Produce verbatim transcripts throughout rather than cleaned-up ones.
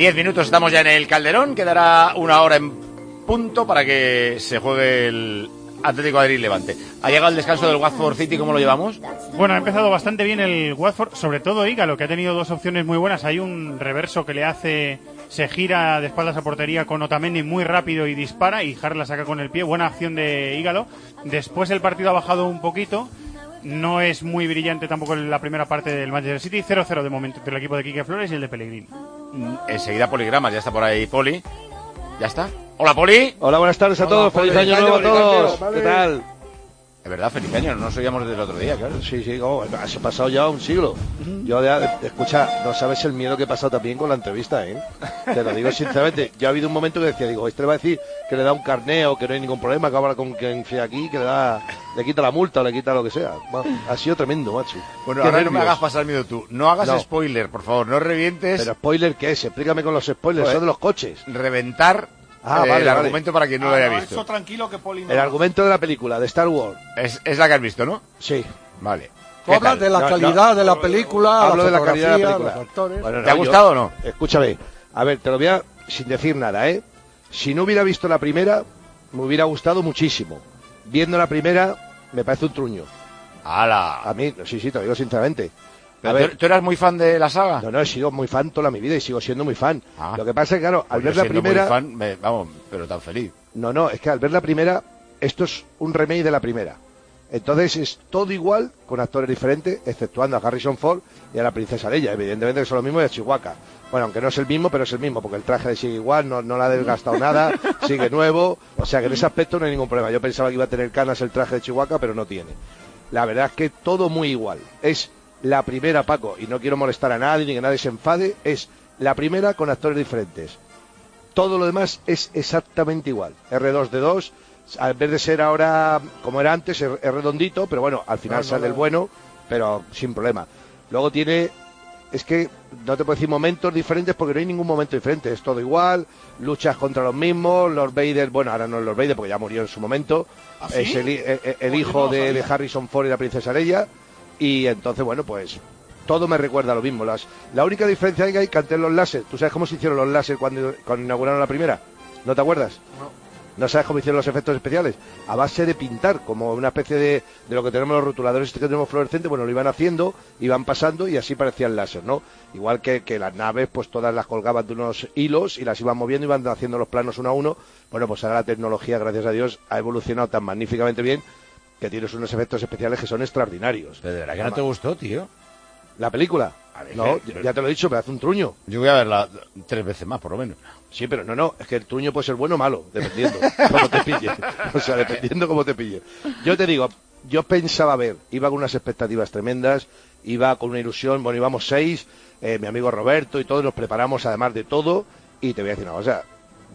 Diez minutos, estamos ya en el Calderón. Quedará una hora en punto para que se juegue el Atlético de Madrid Levante. Ha llegado el descanso del Watford City, ¿cómo lo llevamos? Bueno, ha empezado bastante bien el Watford, sobre todo Ígalo, que ha tenido dos opciones muy buenas. Hay un reverso que le hace, se gira de espaldas a portería con Otamendi muy rápido y dispara, y Harry la saca con el pie. Buena acción de Ígalo. Después el partido ha bajado un poquito. No es muy brillante tampoco en la primera parte del Manchester City. cero cero de momento entre el equipo de Quique Flores y el de Pellegrini. Enseguida Poligramas, ya está por ahí Poli. ¿Ya está? Hola, Poli. Hola, buenas tardes a todos. Feliz año nuevo a todos. ¿Qué tal? Es verdad, feliz año, no nos oíamos desde el otro día, claro. Sí, sí, oh, ha pasado ya un siglo. Uh-huh. Yo, ya, escucha, no sabes el miedo que he pasado también con la entrevista, ¿eh? Te lo digo sinceramente. Yo ha habido un momento que decía, digo, este le va a decir que le da un carneo, que no hay ningún problema, que habla con quien sea aquí, que le da, le quita la multa o le quita lo que sea. Bueno, ha sido tremendo, macho. Bueno, ahora no me hagas pasar miedo tú. No hagas no. spoiler, por favor, no revientes. Pero spoiler, ¿qué es? Explícame con los spoilers, pues, son de los coches. Reventar. Ah, eh, vale, el vale. argumento para quien no ah, lo haya no, visto. Eso tranquilo que Poli no el argumento de la película, de Star Wars. Es, es la que has visto, ¿no? Sí. Vale. Tú hablas de la no, calidad no, de la película, hablo la de la calidad de la película. Los actores. Bueno, no, ¿te ha gustado o no? Escúchame, a ver, te lo voy a, sin decir nada, ¿eh? Si no hubiera visto la primera, me hubiera gustado muchísimo. Viendo la primera, me parece un truño. ¡Hala! A mí, sí, sí, te lo digo sinceramente. A ver, ¿tú eras muy fan de la saga? No, no, he sido muy fan toda mi vida y sigo siendo muy fan. Ah. Lo que pasa es que, claro, al pues ver la primera... Muy fan, me, vamos, pero tan feliz. No, no, es que al ver la primera, esto es un remake de la primera. Entonces es todo igual, con actores diferentes, exceptuando a Harrison Ford y a la princesa Leia. Evidentemente que son los mismos de Chihuahua. Bueno, aunque no es el mismo, pero es el mismo, porque el traje sigue igual, no, no le ha desgastado nada, sigue nuevo. O sea que en ese aspecto no hay ningún problema. Yo pensaba que iba a tener canas el traje de Chihuahua, pero no tiene. La verdad es que todo muy igual. Es la primera, Paco, y no quiero molestar a nadie ni que nadie se enfade, es la primera con actores diferentes. Todo lo demás es exactamente igual. R dos D dos, al vez de ser ahora como era antes, es redondito, pero bueno, al final no, sale no, el bueno, pero sin problema. Luego tiene, es que no te puedo decir momentos diferentes porque no hay ningún momento diferente, es todo igual, luchas contra los mismos, Lord Vader, bueno, ahora no es Lord Vader porque ya murió en su momento, ¿Ah, sí? es el, el, el hijo de, de Harrison Ford y la princesa Leia, y entonces, bueno, pues todo me recuerda a lo mismo. Las, la única diferencia que hay que antes los láser, ¿tú sabes cómo se hicieron los láser cuando, cuando inauguraron la primera? ¿No te acuerdas? No. ¿No sabes cómo hicieron los efectos especiales? A base de pintar, como una especie de, de lo que tenemos los rotuladores que tenemos fluorescentes, bueno, lo iban haciendo, iban pasando y así parecían láser, ¿no? Igual que, que las naves, pues todas las colgaban de unos hilos y las iban moviendo, iban haciendo los planos uno a uno. Bueno, pues ahora la tecnología, gracias a Dios, ha evolucionado tan magníficamente bien que tienes unos efectos especiales que son extraordinarios. ¿Pero de verdad que no te gustó, tío? ¿La película? Ver, no, pero... ya te lo he dicho, me hace un truño. Yo voy a verla tres veces más, por lo menos. Sí, pero no, no, es que el truño puede ser bueno o malo, dependiendo cómo te pille. O sea, dependiendo cómo te pille. Yo te digo, yo pensaba ver, iba con unas expectativas tremendas, iba con una ilusión, bueno, íbamos seis, eh, mi amigo Roberto y todos nos preparamos además de todo, y te voy a decir una cosa,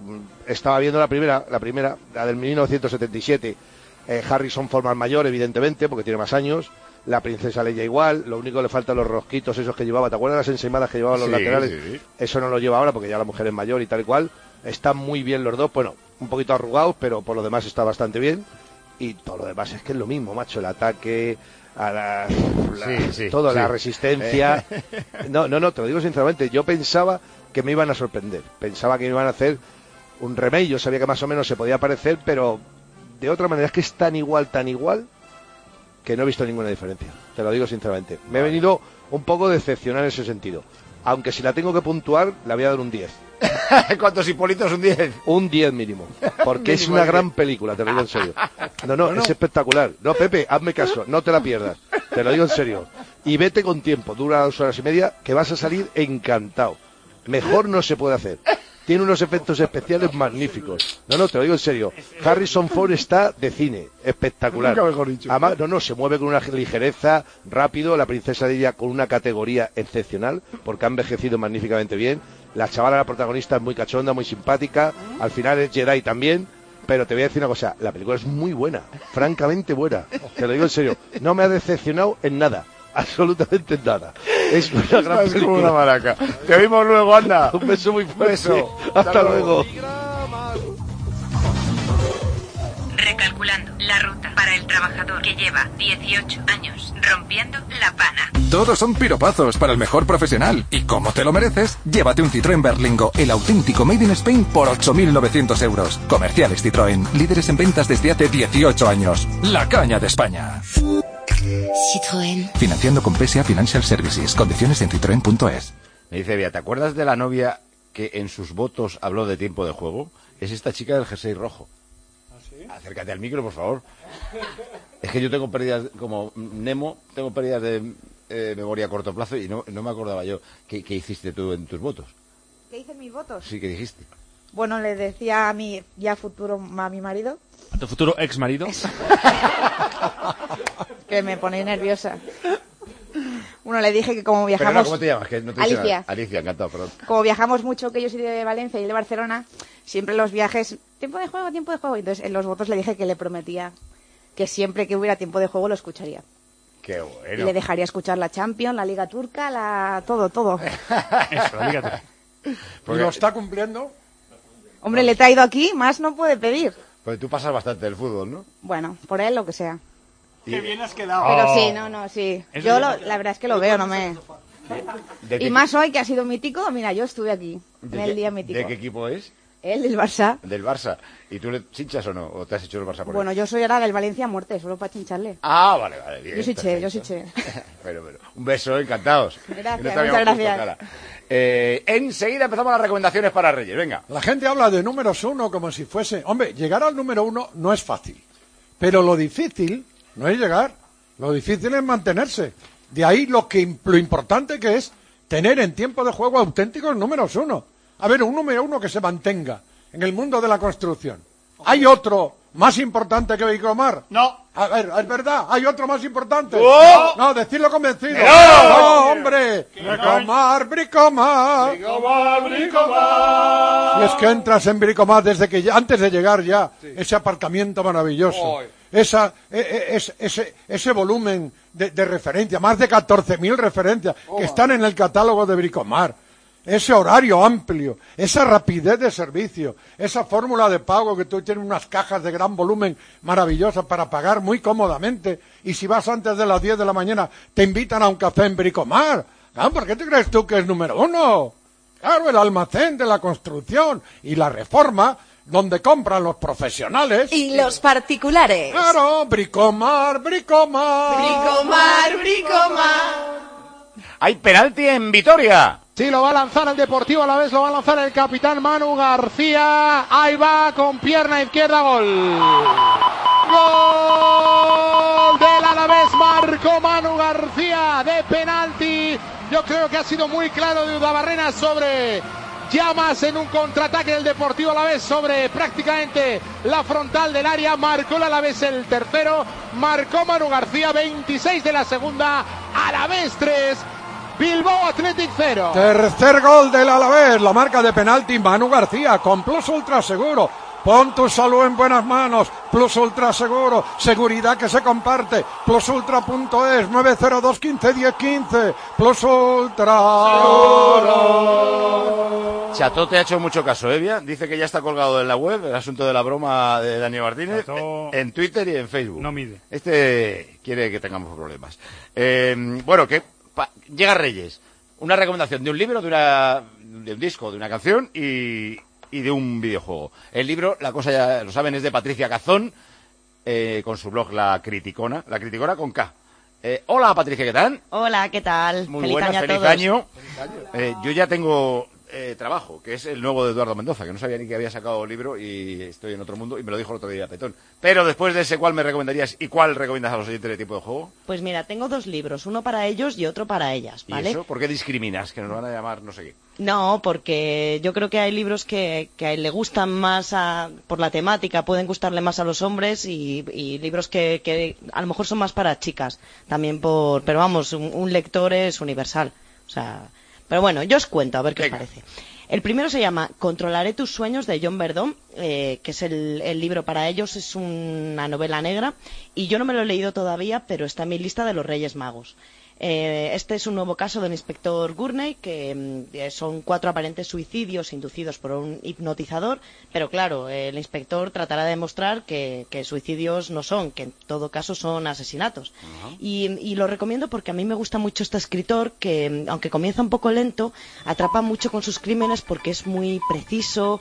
estaba viendo la primera, la primera, la del mil novecientos setenta y siete, eh, Harrison Ford más mayor, evidentemente, porque tiene más años, la princesa Leia igual, lo único que le faltan los rosquitos esos que llevaba, ¿te acuerdas las ensaimadas que llevaban los sí, laterales? Sí. Eso no lo lleva ahora porque ya la mujer es mayor y tal y cual. Están muy bien los dos, bueno, un poquito arrugados, pero por lo demás está bastante bien. Y todo lo demás es que es lo mismo, macho, el ataque, a la, la sí, sí, todo, sí. la resistencia. No, no, no, te lo digo sinceramente, yo pensaba que me iban a sorprender, pensaba que me iban a hacer un remake, yo sabía que más o menos se podía parecer, pero de otra manera es que es tan igual, tan igual, que no he visto ninguna diferencia, te lo digo sinceramente. Me he venido un poco decepcionado en ese sentido. Aunque si la tengo que puntuar, la voy a dar un diez. ¿Cuántos hipolitos? ¿Un diez? Un diez mínimo. Porque es una gran película, te lo digo en serio. No, no, no, no, es espectacular. No, Pepe, hazme caso, no te la pierdas. Te lo digo en serio. Y vete con tiempo, dura dos horas y media, que vas a salir encantado. Mejor no se puede hacer. Tiene unos efectos especiales magníficos. No, no, te lo digo en serio. Harrison Ford está de cine, espectacular. Además, no, no, se mueve con una ligereza, rápido. La princesa de ella con una categoría excepcional, porque ha envejecido magníficamente bien. La chavala, la protagonista, es muy cachonda, muy simpática. Al final es Jedi también. Pero te voy a decir una cosa, la película es muy buena, francamente buena. Te lo digo en serio. No me ha decepcionado en nada. Absolutamente nada. Es una Estás gran película. Como una maraca. Te oímos luego, anda. Un beso muy fuerte. Beso. Hasta, Hasta luego. Recalculando la ruta para el trabajador que lleva dieciocho años rompiendo la pana. Todos son piropazos para el mejor profesional. Y como te lo mereces, llévate un Citroën Berlingo, el auténtico Made in Spain, por ocho mil novecientos euros. Comerciales Citroën, líderes en ventas desde hace dieciocho años. La caña de España. Citroën. Financiando con P S A Financial Services. Condiciones en citroen punto es. Me dice Bea, ¿te acuerdas de la novia que en sus votos habló de tiempo de juego? Es esta chica del jersey rojo. ¿Ah, sí? Acércate al micro, por favor. Es que yo tengo pérdidas, como Nemo, tengo pérdidas de eh, memoria a corto plazo y no, no me acordaba yo. ¿Qué, ¿Qué hiciste tú en tus votos? ¿Qué hice en mis votos? Sí, ¿qué dijiste? Bueno, le decía a mi ya futuro, a mi marido. ¿A tu futuro ex marido? Que me pone nerviosa. Bueno, le dije que como viajamos... Pero no, ¿cómo te llamas? Que no te Alicia. Nada. Alicia, encantado, perdón. Como viajamos mucho, que yo soy de Valencia y él de Barcelona, siempre los viajes, tiempo de juego, tiempo de juego. Entonces, en los votos le dije que le prometía que siempre que hubiera tiempo de juego lo escucharía. Qué bueno. Y le dejaría escuchar la Champions, la Liga Turca, la todo, todo. Eso, la Liga Turca. Porque... ¿Y lo está cumpliendo? Hombre, le he traído aquí, más no puede pedir. Porque tú pasas bastante del fútbol, ¿no? Bueno, por él lo que sea. Qué bien has quedado. Pero Oh. sí, no, no, sí. Yo lo, la verdad es que lo veo, no me... ¿De Y qué- más hoy que ha sido mítico, mira, yo estuve aquí, en de el qué- día mítico. ¿De qué equipo es? Él, del Barça. Del Barça. ¿Y tú le hinchas o no? ¿O te has hecho el Barça por Bueno, él? yo soy ahora del Valencia a muerte, solo para chincharle. Ah, vale, vale. Bien, Yo soy che, yo perfecto. soy che. Pero, pero, un beso, encantados. Gracias, Que no te muchas habíamos puesto gracias. cara. Eh, enseguida empezamos las recomendaciones para Reyes, venga. La gente habla de números uno como si fuese... Hombre, llegar al número uno no es fácil. Pero lo difícil no es llegar. Lo difícil es mantenerse. De ahí lo que lo importante que es tener en tiempo de juego auténticos números uno. A ver, un número uno que se mantenga en el mundo de la construcción. ¿Hay otro más importante que Bricomar? No. A ver, es verdad, hay otro más importante. ¡Oh! No, decirlo convencido. ¡No! ¡No, hombre! Bricomar, Bricomar. Y es que entras en Bricomar desde que ya, antes de llegar ya, ese aparcamiento maravilloso, esa, e- e- es- ese, ese volumen de, de referencia, más de catorce mil referencias que están en el catálogo de Bricomar, ese horario amplio, esa rapidez de servicio, esa fórmula de pago que tú tienes unas cajas de gran volumen maravillosas para pagar muy cómodamente, y si vas antes de las diez de la mañana te invitan a un café en Bricomar. Ah, ¿por qué te crees tú que es número uno? Claro, el almacén de la construcción y la reforma, donde compran los profesionales. Y los particulares. Claro, Bricomar, Bricomar. Bricomar, Bricomar. Hay penalti en Vitoria. Sí, lo va a lanzar el Deportivo Alavés, lo va a lanzar el capitán Manu García. Ahí va con pierna izquierda, gol. Gol del Alavés, marcó Manu García de penalti. Yo creo que ha sido muy claro de Udabarrena sobre Llamas en un contraataque del Deportivo Alavés sobre prácticamente la frontal del área. Marcó el Alavés el tercero, marcó Manu García, veintiséis de la segunda, Alavés tres. Bilbao Athletic cero. Tercer gol del Alavés, la marca de penalti Manu García con Plus Ultra Seguro. Pon tu salud en buenas manos. Plus Ultra Seguro, seguridad que se comparte. Plus Ultra punto es, nueve cero dos quince diez quince. Plus Ultra Seguro. Chato te ha hecho mucho caso, Evia. Dice que ya está colgado en la web el asunto de la broma de Daniel Martínez, Chato... en Twitter y en Facebook. No mide. Este quiere que tengamos problemas. Eh, bueno, que pa, llega Reyes. Una recomendación de un libro, de, una, de un disco, de una canción y, y de un videojuego. El libro, la cosa ya lo saben, es de Patricia Cazón, eh, con su blog La Criticona. La Criticona con K. Eh, hola, Patricia, ¿qué tal? Hola, ¿qué tal? Muy feliz buenas, año a feliz todos. año. Eh, yo ya tengo eh, trabajo, que es el nuevo de Eduardo Mendoza, que no sabía ni que había sacado libro y estoy en otro mundo y me lo dijo el otro día Petón. Pero después de ese, ¿cuál me recomendarías y cuál recomiendas a los oyentes de Tiempo de Juego? Pues mira, tengo dos libros, uno para ellos y otro para ellas, ¿vale? ¿Y eso? ¿Por qué discriminas? Que nos van a llamar no sé qué. No, porque yo creo que hay libros que, que le gustan más a, por la temática, pueden gustarle más a los hombres y, y libros que, que a lo mejor son más para chicas, también por, pero vamos, un, un lector es universal, o sea, pero bueno, yo os cuento a ver qué Venga. os parece. El primero se llama Controlaré tus sueños, de John Verdon, eh, que es el, el libro para ellos, es una novela negra y yo no me lo he leído todavía, pero está en mi lista de los Reyes Magos. Eh, este es un nuevo caso del inspector Gurney, que eh, son cuatro aparentes suicidios inducidos por un hipnotizador, pero claro, eh, el inspector tratará de demostrar que, que suicidios no son, que en todo caso son asesinatos. Uh-huh. y, y lo recomiendo porque a mí me gusta mucho este escritor, que aunque comienza un poco lento, atrapa mucho con sus crímenes porque es muy preciso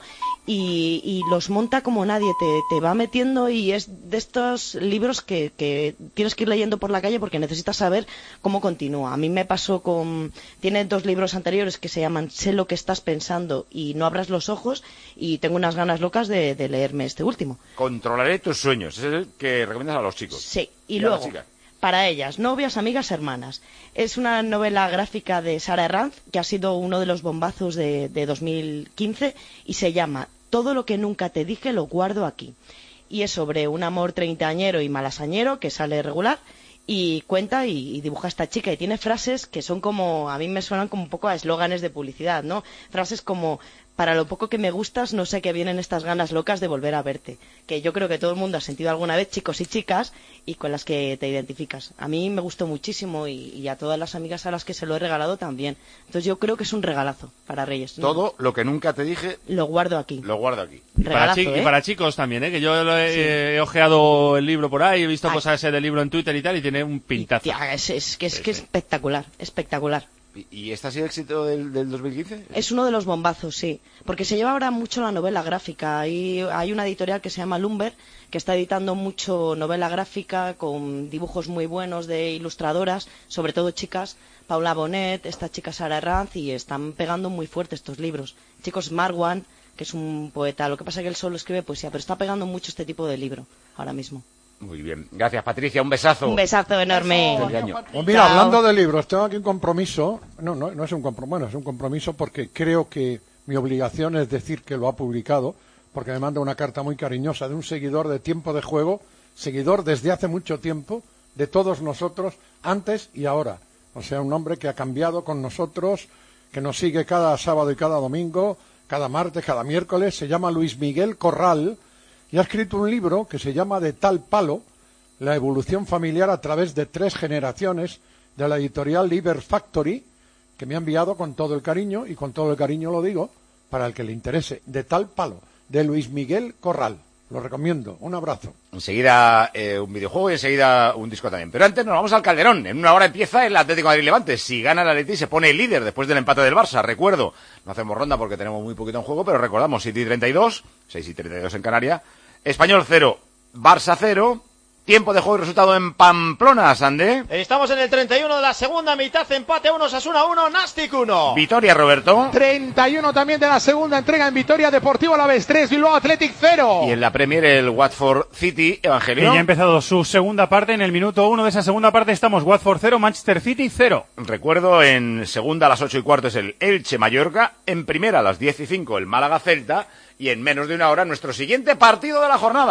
y, y los monta como nadie, te, te va metiendo, y es de estos libros que, que tienes que ir leyendo por la calle porque necesitas saber cómo continúa. A mí me pasó con... Tiene dos libros anteriores que se llaman Sé lo que estás pensando y No abras los ojos, y tengo unas ganas locas de, de leerme este último. Controlaré tus sueños, es el que recomiendas a los chicos. Sí, y, y luego, para ellas, Novias, amigas, hermanas. Es una novela gráfica de Sara Herranz, que ha sido uno de los bombazos de, de dos mil quince, y se llama Todo lo que nunca te dije lo guardo aquí. Y es sobre un amor treintañero y malasañero que sale regular, y cuenta y, y dibuja a esta chica, y tiene frases que son como, a mí me suenan como un poco a eslóganes de publicidad, ¿no? Frases como: para lo poco que me gustas, no sé qué vienen estas ganas locas de volver a verte. Que yo creo que todo el mundo ha sentido alguna vez, chicos y chicas, y con las que te identificas. A mí me gustó muchísimo, y, y a todas las amigas a las que se lo he regalado también. Entonces yo creo que es un regalazo para Reyes, ¿no? Todo lo que nunca te dije... Lo guardo aquí. Lo guardo aquí. Regalazo, para, chi- ¿eh? y para chicos también, ¿eh? Que yo lo he, sí. he ojeado el libro por ahí, he visto Ay. cosas del libro en Twitter y tal, y tiene un pintazo. Tía, es, es, que es, sí, que es espectacular, espectacular. ¿Y este ha sido el éxito del, del dos mil quince? Es uno de los bombazos, sí. Porque se lleva ahora mucho la novela gráfica. Hay, hay una editorial que se llama Lumber, que está editando mucho novela gráfica con dibujos muy buenos de ilustradoras, sobre todo chicas. Paula Bonet, esta chica Sara Herranz, y están pegando muy fuerte estos libros. Chicos, Marwan, que es un poeta. Lo que pasa es que él solo escribe poesía, pero está pegando mucho este tipo de libro ahora mismo. Muy bien. Gracias, Patricia. Un besazo. Un besazo enorme. Pues mira, Chao. Hablando de libros, tengo aquí un compromiso. No, no, no es un compromiso. Bueno, es un compromiso porque creo que mi obligación es decir que lo ha publicado, porque me manda una carta muy cariñosa de un seguidor de Tiempo de Juego, seguidor desde hace mucho tiempo, de todos nosotros, antes y ahora. O sea, un hombre que ha cambiado con nosotros, que nos sigue cada sábado y cada domingo, cada martes, cada miércoles. Se llama Luis Miguel Corral, y ha escrito un libro que se llama De tal palo, la evolución familiar a través de tres generaciones, de la editorial Liber Factory, que me ha enviado con todo el cariño, y con todo el cariño lo digo, para el que le interese. De tal palo, de Luis Miguel Corral. Lo recomiendo. Un abrazo. Enseguida eh, un videojuego y enseguida un disco también. Pero antes nos vamos al Calderón. En una hora empieza el Atlético de Madrid Levante. Si gana el Atleti se pone líder después del empate del Barça. Recuerdo, no hacemos ronda porque tenemos muy poquito en juego, pero recordamos, City treinta y dos, seis y treinta y dos en Canarias, Español cero, Barça cero. Tiempo de juego y resultado en Pamplona, Sandé. Estamos en el treinta y uno de la segunda mitad, empate uno, Osasuna uno, Nastic uno. Vitoria, Roberto. treinta y uno también de la segunda entrega en Vitoria, Deportivo Alavés tres, Bilbao Athletic cero. Y en la Premier el Watford City, Evangelio. Que ya ha empezado su segunda parte. En el minuto uno de esa segunda parte estamos Watford cero, Manchester City cero. Recuerdo, en segunda a las ocho y cuarto es el Elche Mallorca, en primera a las diez y cinco el Málaga Celta, y en menos de una hora nuestro siguiente partido de la jornada.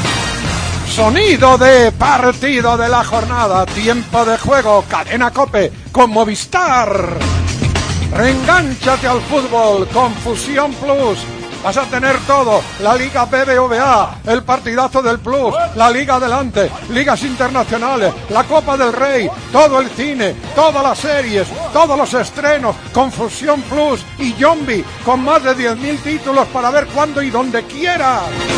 Sonido de partido de la jornada, tiempo de juego, Cadena COPE con Movistar. Reengánchate al fútbol con Fusión Plus. Vas a tener todo, la Liga B B V A, el partidazo del Plus, la Liga Adelante, ligas internacionales, la Copa del Rey, todo el cine, todas las series, todos los estrenos, con Fusión Plus y Zombie, con más de diez mil títulos para ver cuándo y donde quieras.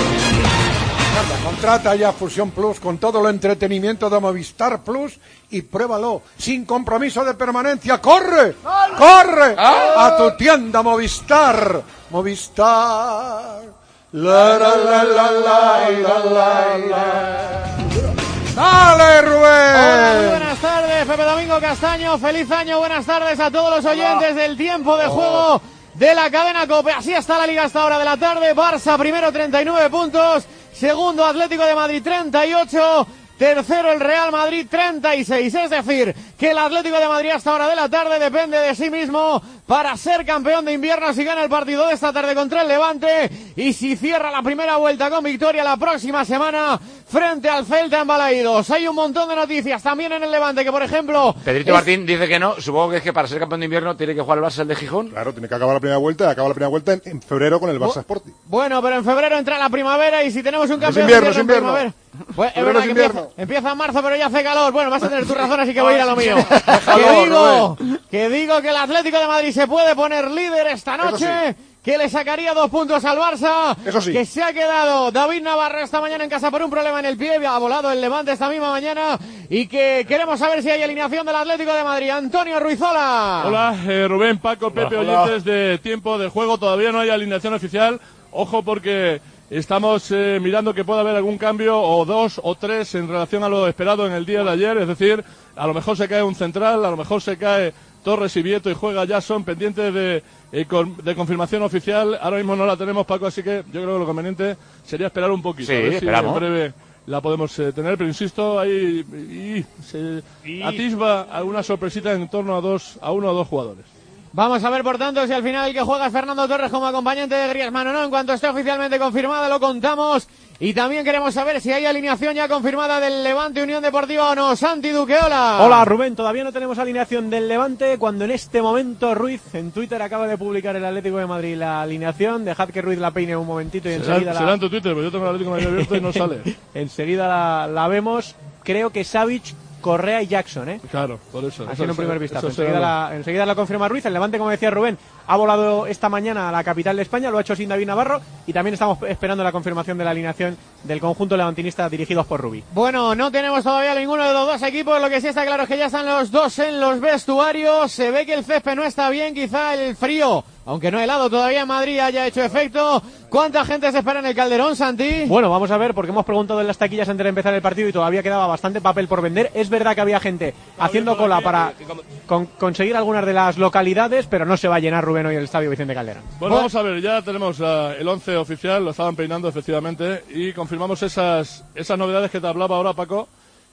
Contrata ya Fusión Plus con todo el entretenimiento de Movistar Plus y pruébalo sin compromiso de permanencia. ¡Corre! ¡Corre! A tu tienda Movistar. Movistar. La la la la la la la la. ¡Dale, Rubén! Hola, muy buenas tardes, Pepe Domingo Castaño. Feliz año, buenas tardes a todos los oyentes del Tiempo de Juego de la Cadena COPE. Así está la Liga hasta ahora de la tarde. Barça primero, treinta y nueve puntos. Segundo, Atlético de Madrid, treinta y ocho. Tercero, el Real Madrid, treinta y seis. Es decir, que el Atlético de Madrid hasta ahora de la tarde depende de sí mismo para ser campeón de invierno si gana el partido de esta tarde contra el Levante y si cierra la primera vuelta con victoria la próxima semana frente al Celta en Balaídos. Hay un montón de noticias también en el Levante, que por ejemplo... Pedrito es... Martín dice que no. Supongo que es que para ser campeón de invierno tiene que jugar el Barça el de Gijón. Claro, tiene que acabar la primera vuelta y acaba la primera vuelta en, en febrero con el Barça Sporting. Bueno, pero en febrero entra la primavera y si tenemos un campeón es invierno, de es invierno. primavera... Pues es Febrero verdad es que invierno. empieza, empieza en marzo, pero ya hace calor. Bueno, vas a tener tu razón, así que voy a ir a lo mío. Déjalo, que digo, Rubén. que digo que el Atlético de Madrid se puede poner líder esta noche. Que le sacaría dos puntos al Barça. Eso sí. Que se ha quedado David Navarro esta mañana en casa por un problema en el pie. Ha volado el Levante esta misma mañana. Y que queremos saber si hay alineación del Atlético de Madrid. Antonio Ruizola. Hola, eh, Rubén, Paco, Pepe, Hola, hola. oyentes de Tiempo de Juego. Todavía no hay alineación oficial. Ojo porque estamos eh, mirando que pueda haber algún cambio o dos o tres en relación a lo esperado en el día de ayer. Es decir, a lo mejor se cae un central, a lo mejor se cae Torres y Vieto y juega Jason, pendientes de, eh, con, de confirmación oficial. Ahora mismo no la tenemos, Paco, así que yo creo que lo conveniente sería esperar un poquito. Sí, a ver si esperamos. en breve la podemos eh, tener, pero insisto, ahí y, se Y- atisba alguna sorpresita en torno a dos, a uno o dos jugadores. Vamos a ver, por tanto, si al final el que juega es Fernando Torres como acompañante de Griezmann o no. En cuanto esté oficialmente confirmada, lo contamos. Y también queremos saber si hay alineación ya confirmada del Levante Unión Deportiva o no. Santi Duqueola. Hola Rubén, todavía no tenemos alineación del Levante, cuando en este momento Ruiz en Twitter acaba de publicar el Atlético de Madrid la alineación. Dejad que Ruiz la peine un momentito y Será, enseguida será la, en tu Twitter, pero yo tengo el Atlético de Madrid abierto y no sale. enseguida la, la vemos. Creo que Savic, Correa y Jackson, ¿eh? Claro, por eso. Así eso en un será- primer vistazo. eso será Enseguida lo- la, enseguida la confirma Ruiz. El Levante, como decía Rubén, ha volado esta mañana a la capital de España, lo ha hecho sin David Navarro y también estamos esperando la confirmación de la alineación del conjunto levantinista dirigidos por Rubí. Bueno, no tenemos todavía ninguno de los dos equipos. Lo que sí está claro es que ya están los dos en los vestuarios. Se ve que el césped no está bien, quizá el frío, aunque no helado todavía en Madrid, haya hecho efecto. ¿Cuánta gente se espera en el Calderón, Santi? Bueno, vamos a ver, porque hemos preguntado en las taquillas antes de empezar el partido y todavía quedaba bastante papel por vender. Es verdad que había gente haciendo cola para con- conseguir algunas de las localidades, pero no se va a llenar, Rubén, hoy el estadio Vicente Calderón. Bueno, vamos a ver, ya tenemos uh, el once oficial, lo estaban peinando efectivamente, y confirmamos esas, esas novedades que te hablaba ahora, Paco.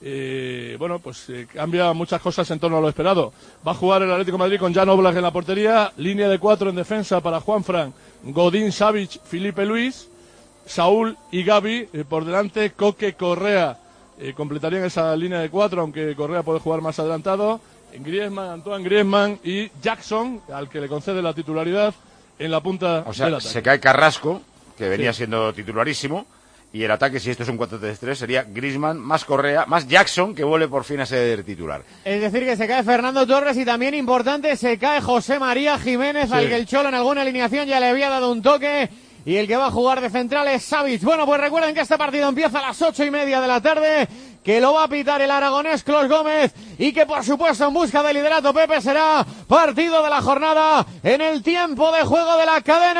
Eh, bueno, pues eh, cambia muchas cosas en torno a lo esperado. Va a jugar el Atlético de Madrid con Jan Oblak en la portería, línea de cuatro en defensa para Juanfran, Godín, Savic, Felipe Luis, Saúl y Gavi, eh, por delante Coque, Correa, eh, completarían esa línea de cuatro, aunque Correa puede jugar más adelantado. Griezmann, Antoine Griezmann y Jackson, al que le concede la titularidad en la punta O sea, del ataque. se cae Carrasco, que venía Sí. siendo titularísimo, y el ataque, si esto es un cuatro tres tres, sería Griezmann, más Correa, más Jackson, que vuelve por fin a ser titular. Es decir, que se cae Fernando Torres y también importante, se cae José María Jiménez, Sí. al que el Cholo en alguna alineación ya le había dado un toque. Y el que va a jugar de central es Savic. Bueno, pues recuerden que este partido empieza a las ocho y media de la tarde, que lo va a pitar el aragonés Clos Gómez y que, por supuesto, en busca del liderato, Pepe, será partido de la jornada en el tiempo de juego de la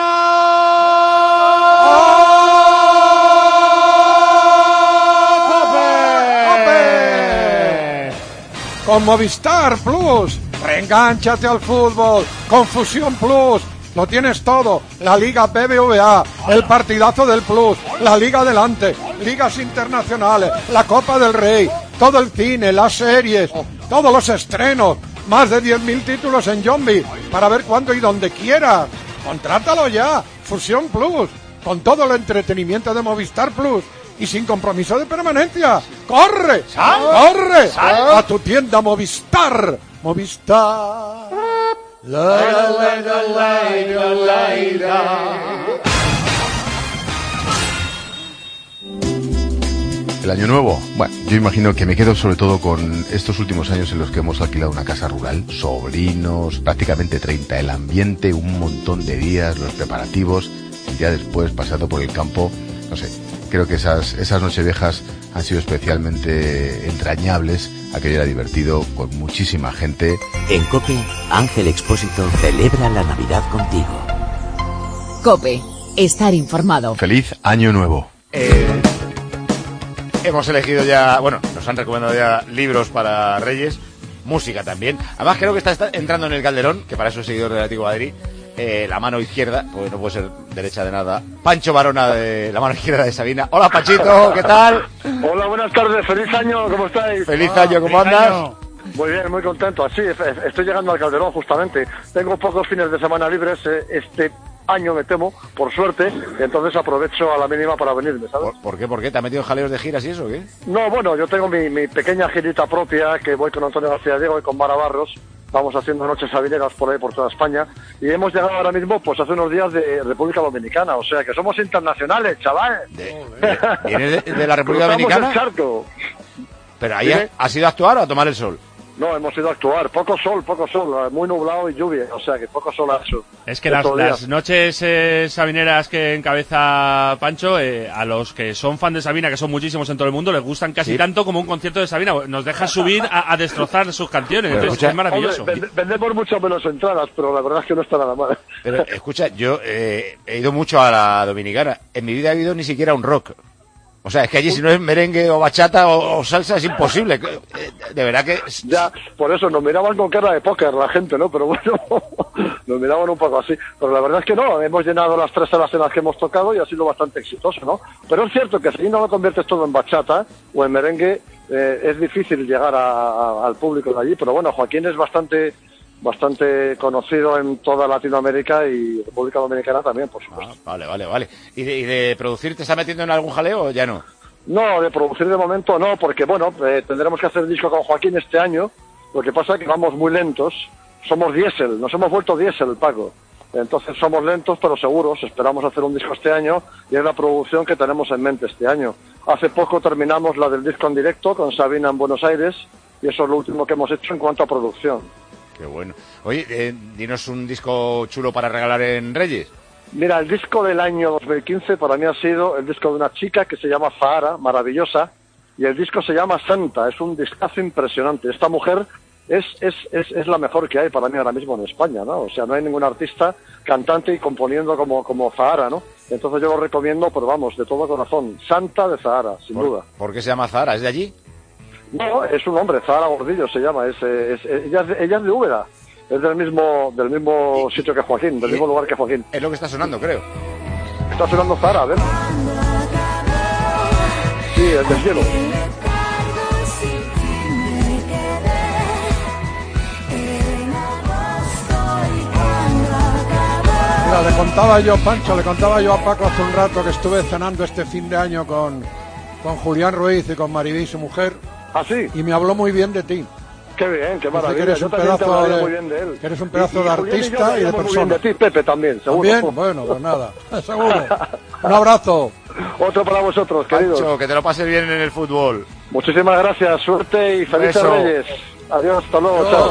cadena. Con Movistar Plus, reengánchate al fútbol. Con Fusión Plus, lo tienes todo. La Liga B B V A, el partidazo del Plus, la Liga Adelante, ligas internacionales, la Copa del Rey, todo el cine, las series, todos los estrenos. Más de diez mil títulos en Zombie para ver cuándo y donde quieras. Contrátalo ya. Fusión Plus, con todo el entretenimiento de Movistar Plus. Y sin compromiso de permanencia. ¡Corre! ¡Sal! ¡Corre! ¡Sal! A tu tienda Movistar. Movistar. La, la, la, la, la, la. El año nuevo, bueno, yo imagino que me quedo sobre todo con estos últimos años en los que hemos alquilado una casa rural, sobrinos, prácticamente treinta, el ambiente, un montón de días, los preparativos, el día después pasado por el campo, no sé, creo que esas, esas nocheviejas han sido especialmente entrañables, aquello era divertido, con muchísima gente. En COPE, Ángel Expósito celebra la Navidad contigo. COPE, estar informado. Feliz año nuevo. Eh, hemos elegido ya, bueno, nos han recomendado ya libros para Reyes, música también. Además creo que está, está entrando en el Calderón, que para eso es seguidor del Atlético de Madrid, eh, la mano izquierda, pues no puede ser derecha de nada, Pancho Varona, de la mano izquierda de Sabina. Hola Pachito, ¿qué tal? Hola, buenas tardes, feliz año, ¿cómo estáis? Feliz año, ¿cómo andas? Muy bien, muy contento. Sí, e- estoy llegando al Calderón justamente. Tengo pocos fines de semana libres eh, este año, me temo, por suerte, entonces aprovecho a la mínima para venirme, ¿sabes? ¿Por, por qué? ¿Por qué? ¿Te has metido en jaleos de giras y eso, o qué? No, bueno, yo tengo mi, mi pequeña girita propia, que voy con Antonio García Diego y con Mara Barros, vamos haciendo noches sabineras por ahí, por toda España, y hemos llegado ahora mismo, pues hace unos días, de República Dominicana, o sea que somos internacionales, chavales. ¿Vienes de, de la República Cruzamos Dominicana? el charco. Pero ahí ha- has ido a actuar o a tomar el sol. No, hemos ido a actuar, poco sol, poco sol, muy nublado y lluvia, o sea que poco sol ha hecho. Es que las, estos días. las noches eh, sabineras que encabeza Pancho, eh, a los que son fan de Sabina, que son muchísimos en todo el mundo, les gustan casi Sí. tanto como un concierto de Sabina. Nos deja subir a, a destrozar sus canciones. Pero Entonces, escucha- es maravilloso. Hombre, vende- vendemos mucho menos entradas, pero la verdad es que no está nada mal. Pero escucha, yo eh, he ido mucho a la Dominicana. En mi vida he ido ni siquiera a un rock. O sea, es que allí si no es merengue o bachata o, o salsa es imposible. Eh, De verdad que... Ya, por eso nos miraban con cara de póker la gente, ¿no? Pero bueno, nos miraban un poco así. Pero la verdad es que no, hemos llenado las tres salas en las que hemos tocado y ha sido bastante exitoso, ¿no? Pero es cierto que si no lo conviertes todo en bachata o en merengue, eh, es difícil llegar a- a- al público de allí. Pero bueno, Joaquín es bastante bastante conocido en toda Latinoamérica y República Dominicana también, por supuesto. Ah, vale, vale, vale. ¿Y de, y de producir te está metiendo en algún jaleo o ya no? No, de producir de momento no, porque bueno, eh, tendremos que hacer disco con Joaquín este año. Lo que pasa es que vamos muy lentos. Somos diésel, nos hemos vuelto diésel, Paco. Entonces somos lentos pero seguros. Esperamos hacer un disco este año y es la producción que tenemos en mente este año. Hace poco terminamos la del disco en directo con Sabina en Buenos Aires y eso es lo último que hemos hecho en cuanto a producción. Qué bueno. Oye, eh, dinos un disco chulo para regalar en Reyes. Mira, el disco del año dos mil quince para mí ha sido el disco de una chica que se llama Zahara, maravillosa, y el disco se llama Santa, es un discazo impresionante. Esta mujer es, es, es, es la mejor que hay para mí ahora mismo en España, ¿no? O sea, no hay ningún artista cantante y componiendo como, como Zahara, ¿no? Entonces yo lo recomiendo, pero vamos, de todo corazón. Santa de Zahara, sin ¿Por, duda. ¿Por qué se llama Zahara? ¿Es de allí? No, es un hombre, Zahara Gordillo se llama, es, es, es- ella, es de, ella es de Úbeda, es del mismo, del mismo sitio que Joaquín, del mismo lugar que Joaquín. Es lo que está sonando, creo. Está sonando Zahara, a ver. Sí, el del cielo. Mira, le contaba yo, Pancho, le contaba yo a Paco hace un rato que estuve cenando este fin de año con, con Julián Ruiz y con Maribí, su mujer. ¿Ah, sí? Y me habló muy bien de ti. Qué bien, qué Dice maravilla. que eres Yo un también te pedazo hablaría de- muy bien de él. que eres un pedazo de Julián artista yo y de hablaríamos muy persona. bien de ti, Pepe, también, seguro. También, bueno, pues nada, seguro. Un abrazo. Otro para vosotros, queridos. Pancho, que te lo pases bien en el fútbol. Muchísimas gracias, suerte y felices beso. Reyes. Adiós, hasta luego, chao.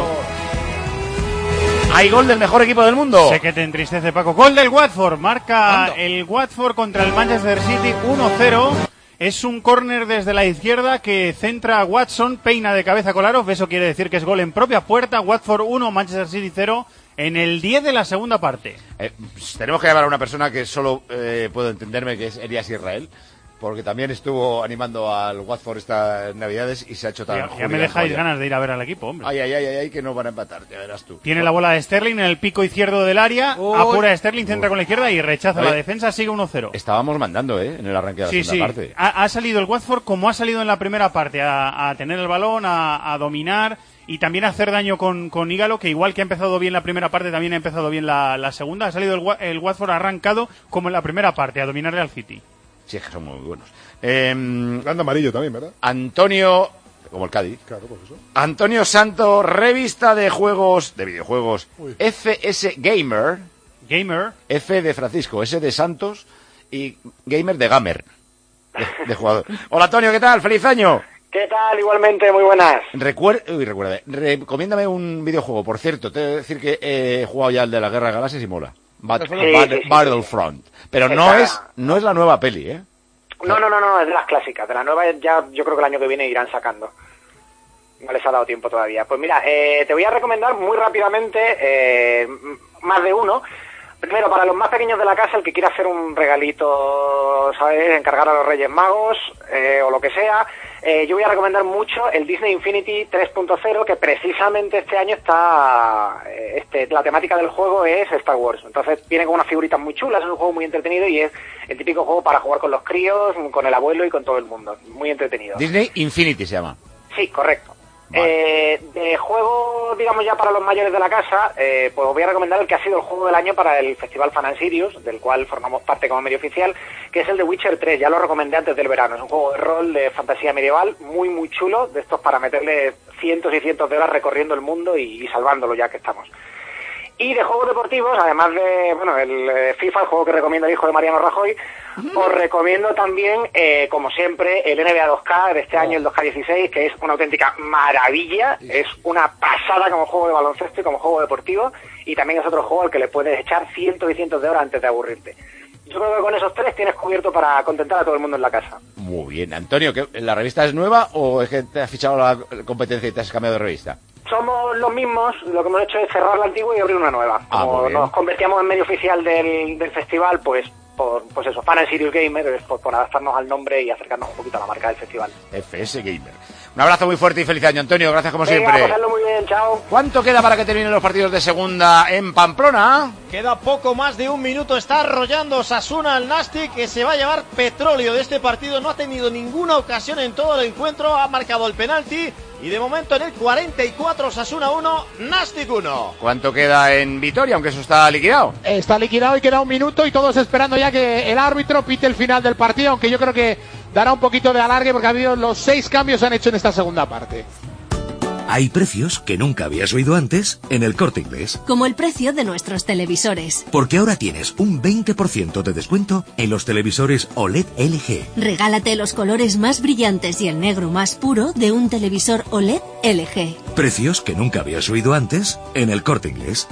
Hay gol del mejor equipo del mundo. Sé que te entristece, Paco. Gol del Watford. Marca el Watford contra el Manchester City uno cero. Es un córner desde la izquierda que centra a Watson, peina de cabeza Kolarov. Eso quiere decir que es gol en propia puerta. Watford uno, Manchester City cero. En el diez de la segunda parte. Eh, pues, tenemos que llamar a una persona que solo eh, puedo entenderme, que es Elías Israel, porque también estuvo animando al Watford estas Navidades y se ha hecho tan Ya, ya me hooligan dejáis joya. ganas de ir a ver al equipo, hombre. Ay, ay, ay, ay, ay, que no van a empatar, ya verás tú. Tiene la bola de Sterling en el pico izquierdo del área. Uy. Apura a Sterling, centra con la izquierda y rechaza Oye, la defensa. Sigue uno cero. Estábamos mandando, ¿eh? En el arranque de la Sí, segunda sí. parte. Ha, ha salido el Watford como ha salido en la primera parte, a, a tener el balón, a, a dominar y también a hacer daño con, con Ígalo, que igual que ha empezado bien la primera parte, también ha empezado bien la, la segunda. Ha salido el, Wa- el Watford arrancado como en la primera parte, a dominarle al City. Sí, es que son muy buenos. Eh, Grande amarillo también, ¿verdad? Antonio, como el Cádiz. Claro, por eso. Antonio Santo, revista de juegos, de videojuegos, Uy. F S Gamer. Gamer. F de Francisco, S de Santos y Gamer de Gamer. De, de jugador. Hola Antonio, ¿qué tal? ¡Feliz año! ¿Qué tal? Igualmente, muy buenas. Recuer Uy, recuerda, recomiéndame un videojuego. Por cierto, te he de decir que he jugado ya el de la Guerra de Galaxias y mola. Bat- Sí, Bat- sí, sí, Battlefront. Pero no Está- es, no es la nueva peli, ¿eh? No, no, no, no, es de las clásicas. De la nueva ya yo creo que el año que viene irán sacando. No les ha dado tiempo todavía. Pues mira, eh, te voy a recomendar muy rápidamente eh, m- más de uno. Primero, para los más pequeños de la casa, el que quiera hacer un regalito, ¿sabes? Encargar a los Reyes Magos eh, o lo que sea. Eh, yo voy a recomendar mucho el Disney Infinity tres punto cero, que precisamente este año está... eh, este la temática del juego es Star Wars. Entonces viene con unas figuritas muy chulas, es un juego muy entretenido y es el típico juego para jugar con los críos, con el abuelo y con todo el mundo. Muy entretenido. Disney Infinity se llama. Sí, correcto. Eh, de juego, digamos ya para los mayores de la casa, eh, pues os voy a recomendar el que ha sido el juego del año para el Festival Fan and Sirius, del cual formamos parte como medio oficial, que es el de Witcher tres. Ya lo recomendé antes del verano. Es un juego de rol de fantasía medieval muy muy chulo, de estos para meterle cientos y cientos de horas recorriendo el mundo y, y salvándolo ya que estamos. Y de juegos deportivos, además de, bueno, el eh, FIFA, el juego que recomienda el hijo de Mariano Rajoy, uh-huh. os recomiendo también, eh, como siempre, el N B A dos K de este oh. año, el dos K dieciséis, que es una auténtica maravilla, sí. es una pasada como juego de baloncesto y como juego deportivo, y también es otro juego al que le puedes echar cientos y cientos de horas antes de aburrirte. Yo creo que con esos tres tienes cubierto para contentar a todo el mundo en la casa. Muy bien. Antonio, ¿que ¿la revista es nueva o es que te has fichado la competencia y te has cambiado de revista? Somos los mismos, lo que hemos hecho es cerrar la antigua y abrir una nueva. Como ah, nos convertíamos en medio oficial del, del festival, pues por pues eso, Fan and Sirius Gamer, es por, por adaptarnos al nombre y acercarnos un poquito a la marca del festival. F S Gamer. Un abrazo muy fuerte y feliz año, Antonio. Gracias como Venga, siempre. Pasarlo muy bien, chao. ¿Cuánto queda para que terminen los partidos de segunda en Pamplona? Queda poco más de un minuto. Está arrollando Osasuna al Nastic, que se va a llevar petróleo de este partido. No ha tenido ninguna ocasión en todo el encuentro. Ha marcado el penalti. Y de momento en el cuarenta y cuatro, Osasuna uno, Nastic uno. ¿Cuánto queda en Vitoria, aunque eso está liquidado? Está liquidado y queda un minuto y todos esperando ya que el árbitro pite el final del partido, aunque yo creo que dará un poquito de alargue porque ha habido los seis cambios que han hecho en esta segunda parte. Hay precios que nunca habías oído antes en El Corte Inglés. Como el precio de nuestros televisores. Porque ahora tienes un veinte por ciento de descuento en los televisores O L E D L G. Regálate los colores más brillantes y el negro más puro de un televisor O L E D L G. Precios que nunca habías oído antes en El Corte Inglés.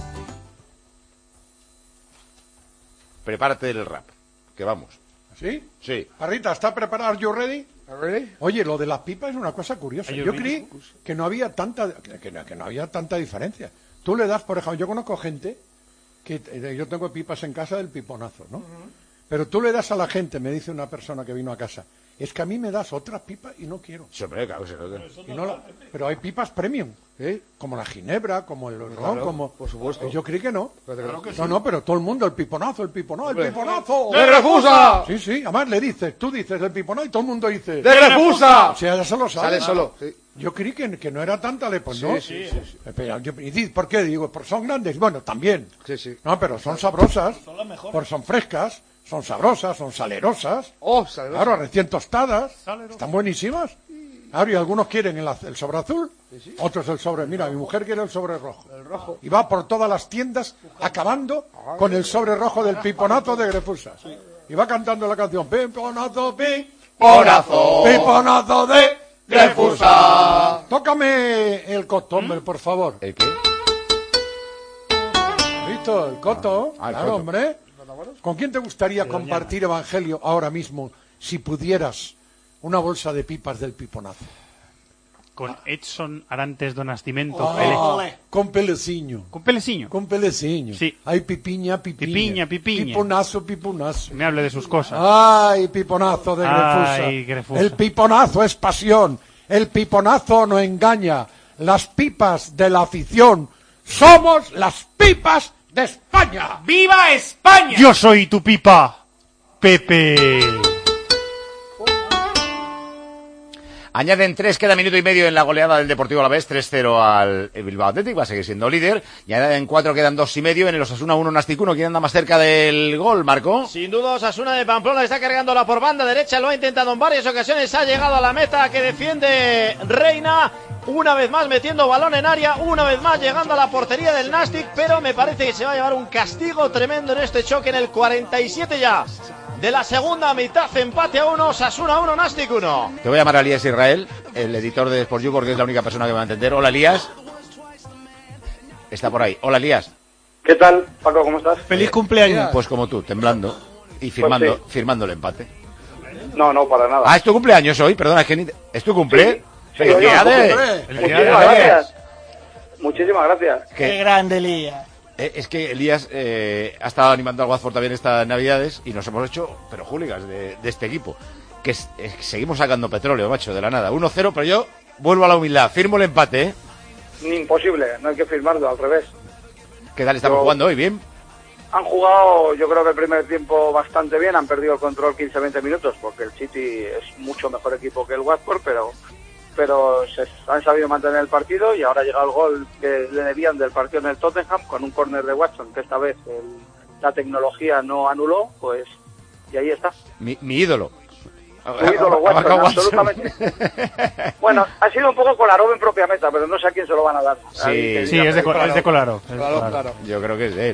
Prepárate el rap, que vamos. ¿Sí? Sí. Parrita, ¿está preparado? ¿Are you ready? Ready? Oye, lo de las pipas es una cosa curiosa. Yo creí que no había tanta que, que no había tanta diferencia. Tú le das, por ejemplo, yo conozco gente que eh, yo tengo pipas en casa del piponazo, ¿no? Uh-huh. Pero tú le das a la gente, me dice una persona que vino a casa, es que a mí me das otra pipa y no quiero. Sí, hombre, claro, sí, claro. Y no la, pero hay pipas premium, ¿eh? Como la ginebra, como el ron, claro, como... Por supuesto. Yo creí que no. Claro que sí. No, no, pero todo el mundo, el piponazo, el piponazo, el piponazo. ¡De refusa! Sí, sí, además le dices, tú dices el piponazo y todo el mundo dice... ¡De refusa! O sea, ya se lo sabe. Sale solo, sí. Yo creí que, que no era tanta, le pues sí, no. Sí, sí, sí. Pero yo, y dices, ¿por qué? Digo, ¿por son grandes? Bueno, también. Sí, sí. No, pero son sabrosas. Son las mejores. Por son frescas, son sabrosas, son salerosas. Oh, salerosas. Claro, recién tostadas. Salerosas. Están buenísimas. Claro, y algunos quieren el, el sobre azul, sí, sí. Otros el sobre... Mira, mi mujer quiere el sobre rojo. El rojo. Y va por todas las tiendas acabando Ay, con el sobre rojo del piponazo de Grefusa. Sí. Y va cantando la canción. Piponazo, piponazo, piponazo de Grefusa. Tócame el coto, hombre, por favor. ¿El qué? ¿Listo? El coto. Ah, el claro, coto. hombre. ¿Con quién te gustaría compartir evangelio ahora mismo si pudieras una bolsa de pipas del piponazo? Con Edson Arantes do Nascimento. Ah, Pele. Con Peleciño. Con Peleciño. Con Peleciño. Sí. Hay pipiña, pipiña. Pipiña, pipiña. Piponazo, piponazo. Me hable de sus cosas. Ay, piponazo de Grefusa. Ay, Grefusa. El piponazo es pasión. El piponazo no engaña. Las pipas de la afición. Somos las pipas de España. ¡Viva España! Yo soy tu pipa, Pepe. Añaden tres, queda minuto y medio en la goleada del Deportivo Alavés, tres cero al Bilbao Athletic, va a seguir siendo líder. Y añaden cuatro, quedan dos y medio en el Osasuna uno, Nastic uno. ¿Quién anda más cerca del gol, Marco? Sin duda, Osasuna de Pamplona está cargándola por banda derecha, lo ha intentado en varias ocasiones, ha llegado a la meta que defiende Reina. Una vez más metiendo balón en área, una vez más llegando a la portería del Nastic, pero me parece que se va a llevar un castigo tremendo en este choque en el cuarenta y siete ya. De la segunda mitad, empate a uno, Osasuna uno, Nastic uno. Te voy a llamar a Elías Israel, el editor de Sport You, porque es la única persona que me va a entender. Hola, Elías. Está por ahí. Hola, Elías. ¿Qué tal, Paco? ¿Cómo estás? Feliz cumpleaños. Pues como tú, temblando y firmando, pues sí. firmando el empate. No, no, para nada. Ah, es tu cumpleaños hoy, perdona, es que ni... ¿Es tu cumple? Sí. ¡Felicidades! Sí, Muchísimas gracias. Muchísimas gracias. Qué, Qué grande, Elías. Eh, es que Elías eh, ha estado animando al Watford también estas Navidades y nos hemos hecho, pero hooligans de, de este equipo. Que es, es que seguimos sacando petróleo, macho, de la nada. uno cero, pero yo vuelvo a la humildad. Firmo el empate, ¿eh? Imposible, no hay que firmarlo, al revés. ¿Qué tal estamos Yo... jugando hoy? ¿Bien? Han jugado, yo creo que el primer tiempo bastante bien, han perdido el control quince a veinte minutos, porque el City es mucho mejor equipo que el Watford, pero pero se han sabido mantener el partido y ahora llega el gol que le debían del partido en el Tottenham con un córner de Watson, que esta vez el, la tecnología no anuló, pues, y ahí está. Mi, mi ídolo. Tu ídolo, Watson, absolutamente. Bueno, ha sido un poco Kolarov en propia meta, pero no sé a quién se lo van a dar. Sí, sí, es de, es de Kolarov. Claro, claro. Yo creo que es de él.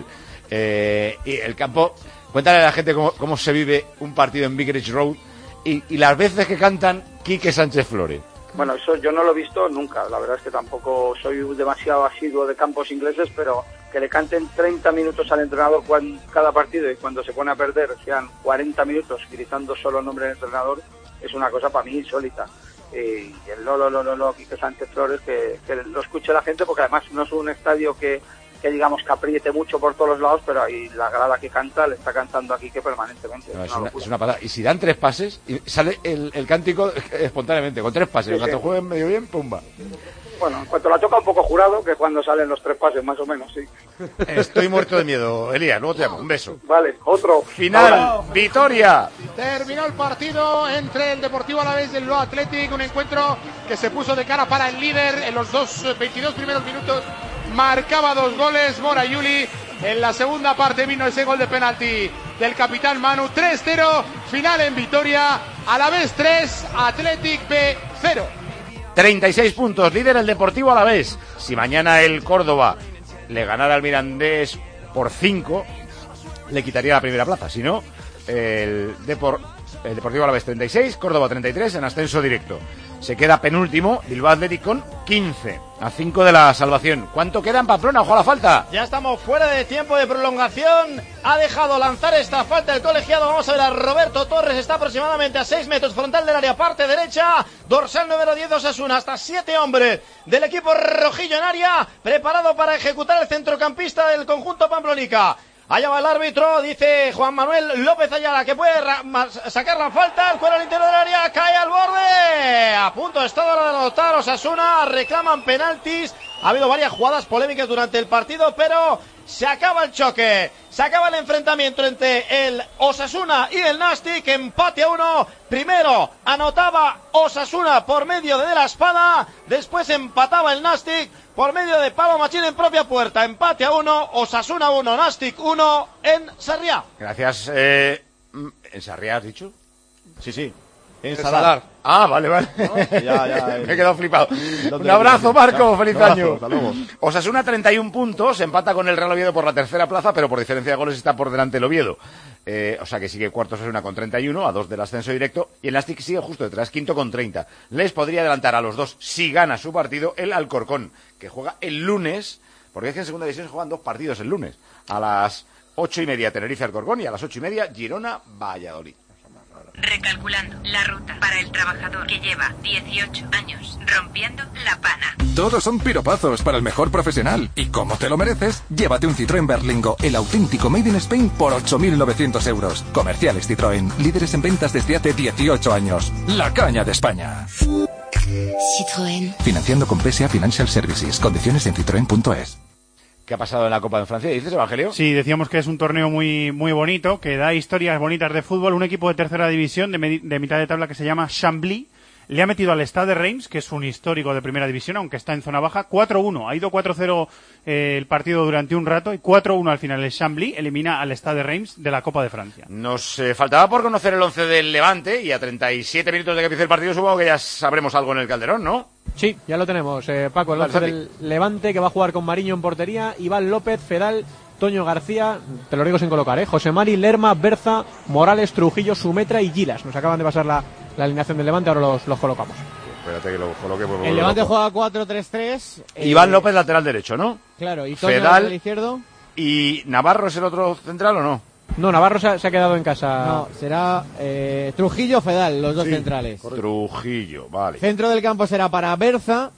Eh, y el campo, cuéntale a la gente cómo, cómo se vive un partido en Vicarage Road y, y las veces que cantan Quique Sánchez Flores. Bueno, eso yo no lo he visto nunca. La verdad es que tampoco soy demasiado asiduo de campos ingleses, pero que le canten treinta minutos al entrenador cuando, cada partido, y cuando se pone a perder sean cuarenta minutos gritando solo el nombre del entrenador, es una cosa para mí insólita. Y el lo, lo, lo, lo, lo, Quique Sánchez Flores, que, que lo escuche la gente, porque además no es un estadio que, que digamos que apriete mucho por todos los lados, pero ahí la grada que canta le está cantando aquí que permanentemente. No, es, es, una una, es una pasada. Y si dan tres pases, y sale el, el cántico espontáneamente, con tres pases. Sí, en cuanto sí. jueguen medio bien, pumba. Bueno, en cuanto la toca un poco Jurado, que es cuando salen los tres pases, más o menos, sí. Estoy muerto de miedo, Elías. Luego te llamo. Un beso. Vale, otro. Final, Ahora. Vitoria. Terminó el partido entre el Deportivo Alavés y el Loa Athletic, un encuentro que se puso de cara para el líder en los dos, veintidós primeros minutos. Marcaba dos goles Morayuli. En la segunda parte vino ese gol de penalti del capitán Manu. tres cero, final en Vitoria. Alavés tres, Athletic B cero. treinta y seis puntos, líder el Deportivo Alavés. Si mañana el Córdoba le ganara al Mirandés por cinco, le quitaría la primera plaza. Si no, el, Depor, el Deportivo Alavés treinta y seis, Córdoba treinta y tres en ascenso directo. Se queda penúltimo Bilbao Athletic con quince, a cinco de la salvación. ¿Cuánto queda en Pamplona? Ojo a la falta. Ya estamos fuera de tiempo de prolongación. Ha dejado lanzar esta falta el colegiado. Vamos a ver a Roberto Torres. Está aproximadamente a seis metros frontal del área, parte derecha. Dorsal número diez, Osasuna. Hasta siete hombres del equipo rojillo en área. Preparado para ejecutar el centrocampista del conjunto pamplonica. Allá va el árbitro, dice Juan Manuel López Ayala, que puede sacar la falta, el cuero al interior del área, cae al borde, a punto está de anotar Osasuna, reclaman penaltis, ha habido varias jugadas polémicas durante el partido, pero se acaba el choque, se acaba el enfrentamiento entre el Osasuna y el Nastic, empate a uno, primero anotaba Osasuna por medio de, de la Espada, después empataba el Nastic por medio de Pablo Machín en propia puerta, empate a uno, Osasuna uno, Nastic uno en Sarriá. Gracias. Eh, ¿En Sarriá has dicho? Sí, sí. En Sadar. Sadar. Ah, vale, vale. ¿No? Ya, ya, Me he quedado flipado. Un abrazo, Marco. Feliz año. Osasuna treinta y un puntos, empata con el Real Oviedo por la tercera plaza, pero por diferencia de goles está por delante el Oviedo. Eh, o sea que sigue cuarto Osasuna con treinta y uno, a dos del ascenso directo, y el Nastic sigue justo detrás, quinto con treinta. Les podría adelantar a los dos, si gana su partido, el Alcorcón, que juega el lunes, porque es que en segunda división se juegan dos partidos el lunes, a las ocho y media Tenerife Alcorcón y a las ocho y media Girona Valladolid. Recalculando la ruta para el trabajador que lleva dieciocho años rompiendo la pana. Todos son piropazos para el mejor profesional. Y como te lo mereces, llévate un Citroën Berlingo, el auténtico Made in Spain, por ocho mil novecientos euros. Comerciales Citroën, líderes en ventas desde hace dieciocho años. La caña de España. Citroën. Financiando con P S A Financial Services. Condiciones en citroen punto es. ¿Qué ha pasado en la Copa de Francia? ¿Dices, Evangelio? Sí, decíamos que es un torneo muy muy bonito, que da historias bonitas de fútbol. Un equipo de tercera división, de, de mitad de tabla, que se llama Chambly, le ha metido al Stade de Reims, que es un histórico de primera división, aunque está en zona baja, cuatro uno. Ha ido cuatro cero eh, el partido durante un rato, y cuatro uno al final. El Chambly elimina al Stade de Reims de la Copa de Francia. Nos eh, faltaba por conocer el once del Levante, y a treinta y siete minutos de que empiece el partido supongo que ya sabremos algo en el Calderón, ¿no? Sí, ya lo tenemos, eh, Paco, el once del Levante, que va a jugar con Mariño en portería, Iván López, Fedal, Toño García, te lo digo sin colocar, ¿eh? José Mari, Lerma, Berza, Morales, Trujillo, Sumetra y Gilas. Nos acaban de pasar la, la alineación del Levante, ahora los, los colocamos. Espérate que lo coloque. Pues, el Levante loco. juega cuatro tres tres. Eh, Iván López, lateral derecho, ¿no? Claro, y Toño, Fedal, lateral izquierdo. ¿Y Navarro es el otro central o no? No, Navarro se ha, se ha quedado en casa. No, será eh, Trujillo, Fedal, los dos sí, centrales. Correcto. Trujillo, vale. Centro del campo será para Berza.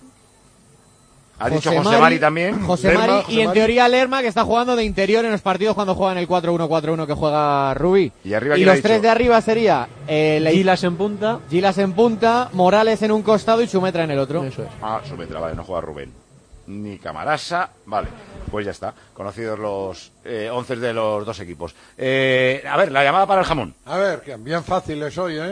Ha dicho José Mari, Mari también. José Lerma, Mari José y en Mari. teoría Lerma, que está jugando de interior en los partidos cuando juegan el cuatro uno cuatro uno que juega Rubí. Y, arriba, y los tres de arriba sería eh, Gilas en punta. Gilas en punta, Morales en un costado y Sumetra en el otro. Eso es. Ah, Sumetra, vale, no juega Rubén. Ni Camarasa, vale. Pues ya está, conocidos los eh, once de los dos equipos. Eh, a ver, la llamada para el jamón. A ver, que bien fáciles hoy, ¿eh?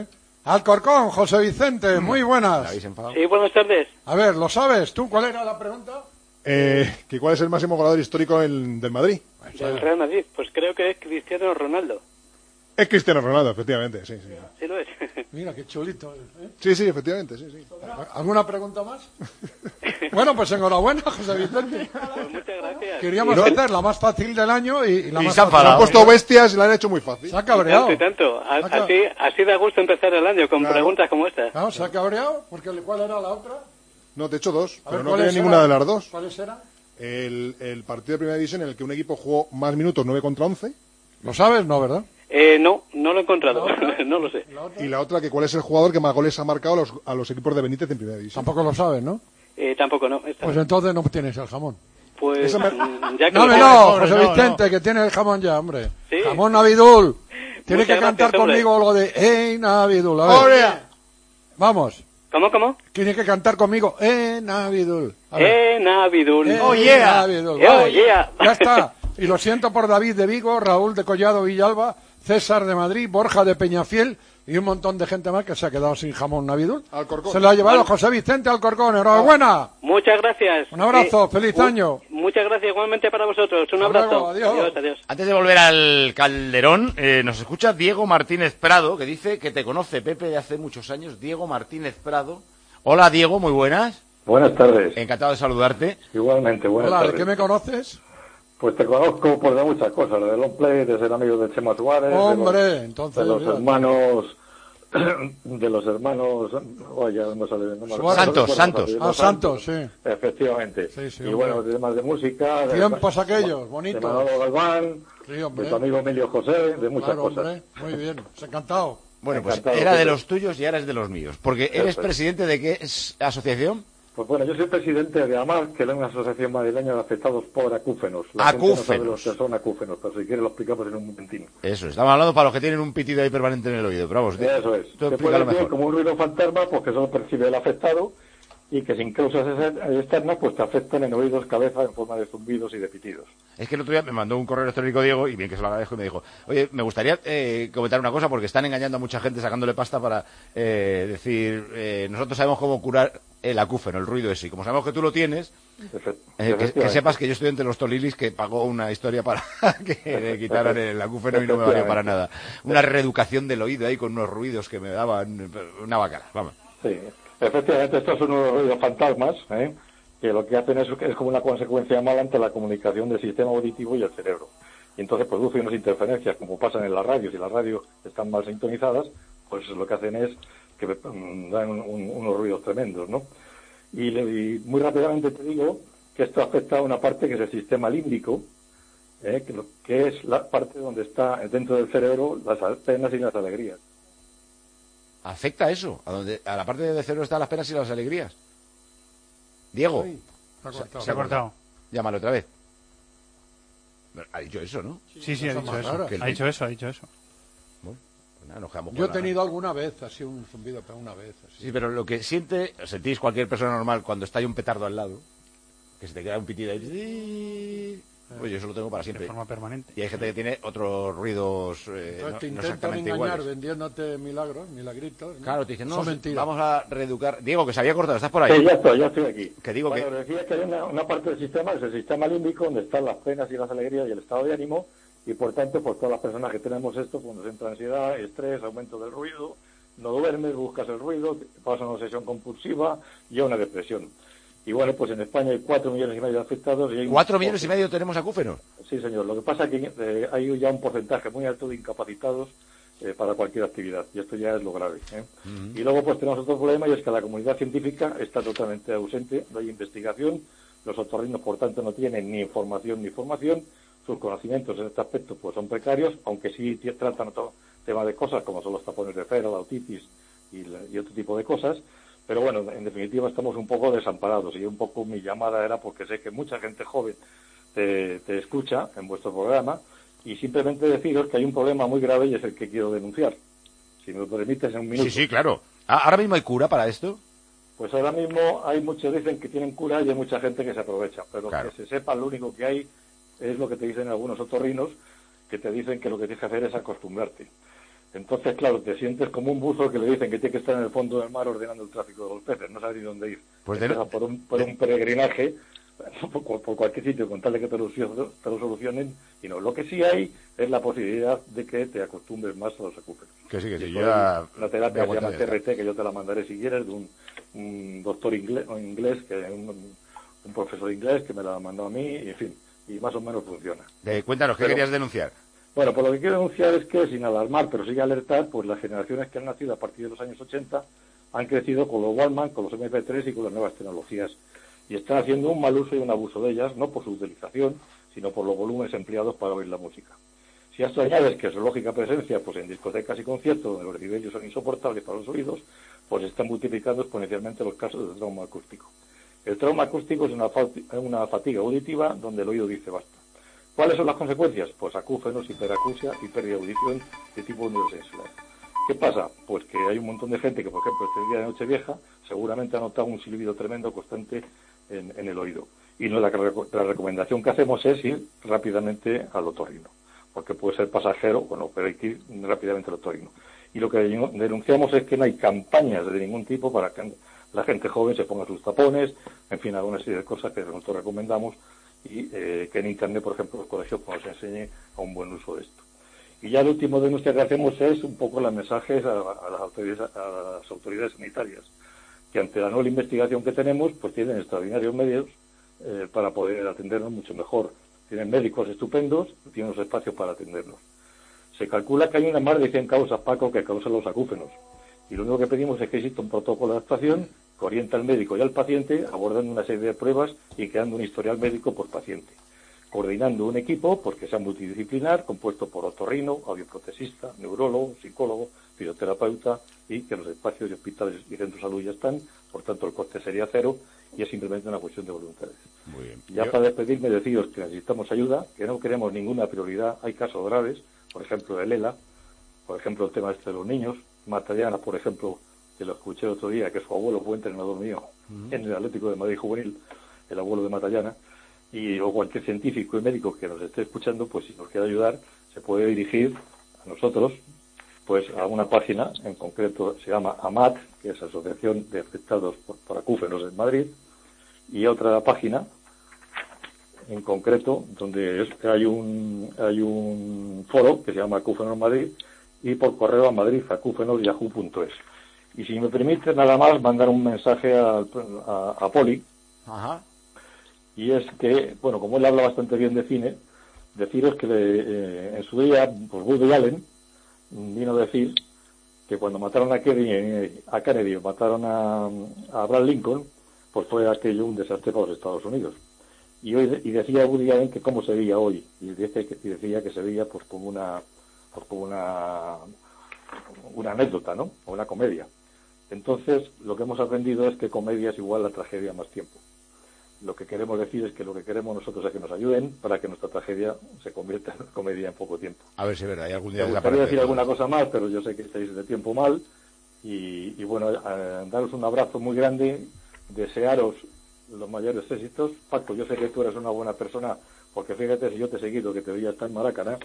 Alcorcón, José Vicente, muy buenas. Sí, buenas tardes. A ver, ¿lo sabes tú? ¿Cuál era la pregunta? Eh, ¿que ¿Cuál es el máximo goleador histórico del, del Madrid? Del Real Madrid, pues creo que es Cristiano Ronaldo. Es Cristiano Ronaldo, efectivamente, sí, sí. Sí lo es. Mira, qué chulito. ¿eh? Sí, sí, efectivamente, sí, sí. ¿Alguna pregunta más? Bueno, pues enhorabuena, José Vicente. Pues muchas gracias. Queríamos Y no- hacer la más fácil del año y, y la Y más se han fácil. Han puesto bestias y la han hecho muy fácil. Se ha cabreado. Tanto y tanto. A- Saca- Así, así da gusto empezar el año con Claro. preguntas como esta. Claro, se ha cabreado, porque ¿cuál era la otra? No, de hecho dos, A pero ver, no ¿cuáles quería ninguna eran? de las dos. ¿Cuáles eran? El, el partido de primera división en el que un equipo jugó más minutos, nueve contra once. ¿Lo sabes? No, ¿verdad? Eh, no, no lo he encontrado. No lo sé. Y la otra, que cuál es el jugador que más goles ha marcado a los, a los equipos de Benítez en primera división. Tampoco lo sabes, ¿no? Eh, tampoco no. Esta Pues no. entonces no tienes el jamón. Pues Eso me- mm, ya que No, lo me sabes, no, pobre, José no, Vicente, no. que tiene el jamón ya, hombre. Sí. Jamón Navidul. Tiene Muchas que cantar gracias, hombre. conmigo algo de ¡Ey, Navidul! A ver. ¡Ole! Vamos. ¿Cómo, cómo? Tiene que cantar conmigo ¡Eh, Navidul! A ver. Eh, Navidul. Eh, Oh, yeah. Navidul. Oh, Vale. yeah. Ya está. Y lo siento por David de Vigo, Raúl de Collado Villalba, César de Madrid, Borja de Peñafiel y un montón de gente más que se ha quedado sin jamón Navidul. Alcorcón. Se lo ha llevado José Vicente Alcorcón. ¡Enhorabuena! Muchas gracias. Un abrazo, Eh, feliz mu- año. Muchas gracias igualmente para vosotros. Un Hasta abrazo. luego, adiós. adiós, adiós. Antes de volver al Calderón, eh, nos escucha Diego Martínez Prado, que dice que te conoce Pepe de hace muchos años. Diego Martínez Prado. Hola, Diego, muy buenas. Buenas tardes. Encantado de saludarte. Igualmente, buenas Hola, ¿de tardes. qué me conoces? Pues te conozco por de muchas cosas, de long play, de ser amigo de Chema Suárez, de Hombre, los, entonces, de los mira. hermanos, de los hermanos, oye, no me sale, no me Suárez. recuerdo, Santos, no recuerdo, Santos. los Ah, Santos, sí. Efectivamente. Sí, sí, y hombre. bueno, temas de música. de- Tiempos aquellos, De bonitos. Manolo Galván, Sí, hombre. de tu amigo Emilio José, de muchas Claro, cosas. hombre, muy bien, se ha encantado. Bueno, pues Encantado, era de Pepe. los tuyos y ahora es de los míos. Porque Eso eres es. presidente de qué es- asociación? Pues bueno, yo soy presidente de AMAR, que es una asociación madrileña de afectados por acúfenos. La gente no sabe Acúfenos. los que son acúfenos, pero si quiere lo explicamos en un momentín. Eso, estamos hablando para los que tienen un pitido ahí permanente en el oído. Pero vamos, Eso es. tú Se explícalo puede decir mejor. como un ruido fantasma, pues que solo percibe el afectado y que sin causas ex- externas pues te afectan en oídos, cabeza, en forma de zumbidos y de pitidos. Es que el otro día me mandó un correo electrónico Diego, y bien que se lo agradezco, y me dijo, oye, me gustaría eh, comentar una cosa, porque están engañando a mucha gente sacándole pasta para eh, decir, eh, nosotros sabemos cómo curar el acúfeno, el ruido ese, y como sabemos que tú lo tienes, Efe- eh, que, que efectivamente. sepas que yo estoy entre los tolilis que pagó una historia para que le quitaran el acúfeno y no me valió para nada. Una reeducación del oído ahí con unos ruidos que me daban una bacana, vamos. Sí, efectivamente, estos son unos ruidos fantasmas, ¿eh? que lo que hacen es, es como una consecuencia mala ante la comunicación del sistema auditivo y el cerebro. Y entonces produce unas interferencias, como pasan en las radios, y las radios están mal sintonizadas, pues lo que hacen es que mm, dan un- un- unos ruidos tremendos, ¿no? Y, le- y muy rápidamente te digo que esto afecta a una parte que es el sistema límbico, ¿eh? que, lo- que es la parte donde está dentro del cerebro las penas y las alegrías. ¿Afecta eso? ¿A, donde, a la parte del cerebro están las penas y las alegrías? Diego. Ay, se ha cortado. Se ha cortado. Llámalo otra vez. Ha dicho eso, ¿no? Sí, sí, ha Cosas dicho más eso. raras. Que el Ha dicho eso, ha dicho eso. Bueno, pues nada, nos quedamos Yo he con la- tenido alguna vez así un zumbido, pero una vez. Así. Sí, pero lo que siente, sentís cualquier persona normal cuando está ahí un petardo al lado, que se te queda un pitido ahí. Pues yo eso lo tengo para De siempre. forma permanente. Y hay gente que tiene otros ruidos eh, Entonces no, te no intentan exactamente engañar iguales. vendiéndote milagros, milagritos. ¿no? Claro, te dicen, no, Son mentiras. vamos a reeducar. Diego, que se había cortado, ¿estás por ahí? Sí, ya estoy, ya estoy aquí. Que digo bueno, que... decía que hay una, una parte del sistema, es el sistema límbico, donde están las penas y las alegrías y el estado de ánimo, y por tanto, pues todas las personas que tenemos esto, pues nos entra ansiedad, estrés, aumento del ruido, no duermes, buscas el ruido, pasa una obsesión compulsiva y a una depresión. Y bueno, pues en España hay cuatro millones y medio de afectados. Y hay un- ¿Cuatro millones y medio tenemos acúfenos? Sí, señor. Lo que pasa es que eh, hay ya un porcentaje muy alto de incapacitados eh, para cualquier actividad, y esto ya es lo grave, ¿eh? Y luego pues tenemos otro problema, y es que la comunidad científica está totalmente ausente, no hay investigación, los otorrinos por tanto no tienen ni información ni formación, sus conocimientos en este aspecto pues son precarios, aunque sí t- tratan otro tema de cosas como son los tapones de cera, la otitis y, la- y otro tipo de cosas, pero bueno, en definitiva estamos un poco desamparados, y un poco mi llamada era porque sé que mucha gente joven te, te escucha en vuestro programa, y simplemente deciros que hay un problema muy grave y es el que quiero denunciar. Si me lo permites en un minuto. Sí, sí, claro. Ah, ¿ahora mismo hay cura para esto? Pues ahora mismo hay muchos dicen que tienen cura y hay mucha gente que se aprovecha, pero Claro. que se sepa, lo único que hay es lo que te dicen algunos otorrinos, que te dicen que lo que tienes que hacer es acostumbrarte. Entonces, claro, te sientes como un buzo que le dicen que tiene que estar en el fondo del mar ordenando el tráfico de los peces, no sabes ni dónde ir. Pues de... por, un, por un peregrinaje, por, por cualquier sitio, con tal de que te lo, te lo solucionen. Y no, lo que sí hay es la posibilidad de que te acostumbres más a los acúferos. Que sí, que sí. Yo ya... Una terapia que se llama T R T, que yo te la mandaré si quieres, de un, un doctor inglés, inglés que un, un profesor inglés que me la mandó a mí, y en fin, y más o menos funciona. Eh, cuéntanos, ¿qué Pero, querías denunciar? Bueno, pues lo que quiero denunciar es que, sin alarmar, pero sí alertar, pues las generaciones que han nacido a partir de los años ochenta han crecido con los Walkman, con los eme pe tres y con las nuevas tecnologías. Y están haciendo un mal uso y un abuso de ellas, no por su utilización, sino por los volúmenes empleados para oír la música. Si a esto añades que su lógica presencia pues en discotecas y conciertos, donde los decibelios son insoportables para los oídos, pues están multiplicando exponencialmente los casos de trauma acústico. El trauma acústico es una, una fatiga auditiva donde el oído dice basta. ¿Cuáles son las consecuencias? Pues acúfenos, hiperacusia y pérdida de audición de tipo neurosensual. ¿Qué pasa? Pues que hay un montón de gente que, por ejemplo, este día de Nochevieja, seguramente ha notado un silbido tremendo constante en, en el oído. Y no, la, la recomendación que hacemos es ir rápidamente al otorrino, porque puede ser pasajero, bueno, pero hay que ir rápidamente al otorrino. Y lo que denunciamos es que no hay campañas de ningún tipo para que la gente joven se ponga sus tapones, en fin, alguna serie de cosas que nosotros recomendamos, y eh, que en Internet, por ejemplo, los colegios pues, nos enseñe a un buen uso de esto. Y ya el último denuncia que hacemos es un poco los mensajes a, a, las autoridades, a las autoridades sanitarias, que ante la nueva investigación que tenemos, pues tienen extraordinarios medios eh, para poder atendernos mucho mejor. Tienen médicos estupendos, tienen los espacios para atendernos. Se calcula que hay unas más de cien causas, Paco, que causan los acúfenos. Y lo único que pedimos es que exista un protocolo de actuación que orienta al médico y al paciente, abordando una serie de pruebas y creando un historial médico por paciente. Coordinando un equipo, porque sea multidisciplinar, compuesto por otorrino, audioprotesista, neurólogo, psicólogo, fisioterapeuta, y que los espacios de hospitales y centros de salud ya están, por tanto el coste sería cero, y es simplemente una cuestión de voluntades. Muy bien. Ya Yo... para despedirme, deciros que necesitamos ayuda, que no queremos ninguna prioridad, hay casos graves, por ejemplo de Lela, por ejemplo el tema este de los niños, Matallana, por ejemplo, que lo escuché el otro día, que su abuelo fue entrenador mío uh-huh. en el Atlético de Madrid Juvenil, el abuelo de Matallana, y o cualquier científico y médico que nos esté escuchando, pues si nos quiere ayudar, se puede dirigir a nosotros, pues a una página, en concreto se llama AMAT, que es Asociación de Afectados por, por Acúfenos en Madrid, y otra página, en concreto, donde es, hay un hay un foro que se llama Acúfenos Madrid, y por correo a madrid acúfenos yahoo punto es. Y si me permite nada más mandar un mensaje a, a, a Poli. Ajá. Y es que, bueno, como él habla bastante bien de cine, deciros que le, eh, en su día, pues Woody Allen vino a decir que cuando mataron a Kennedy, a Kennedy o mataron a, a Abraham Lincoln, pues fue aquello un desastre para los Estados Unidos. Y hoy y decía Woody Allen que cómo se veía hoy, y, dice que, y decía que se veía pues como una pues como una una anécdota, ¿no? O una comedia. Entonces, lo que hemos aprendido es que comedia es igual a tragedia más tiempo. Lo que queremos decir es que lo que queremos nosotros es que nos ayuden para que nuestra tragedia se convierta en comedia en poco tiempo. A ver si es verdad, hay algún día Me gustaría decir alguna cosa más, pero yo sé que estáis de tiempo mal. Y, y bueno, eh, daros un abrazo muy grande, desearos los mayores éxitos. Paco, yo sé que tú eres una buena persona, porque fíjate, si yo te he seguido, que te veía estar en Maracaná.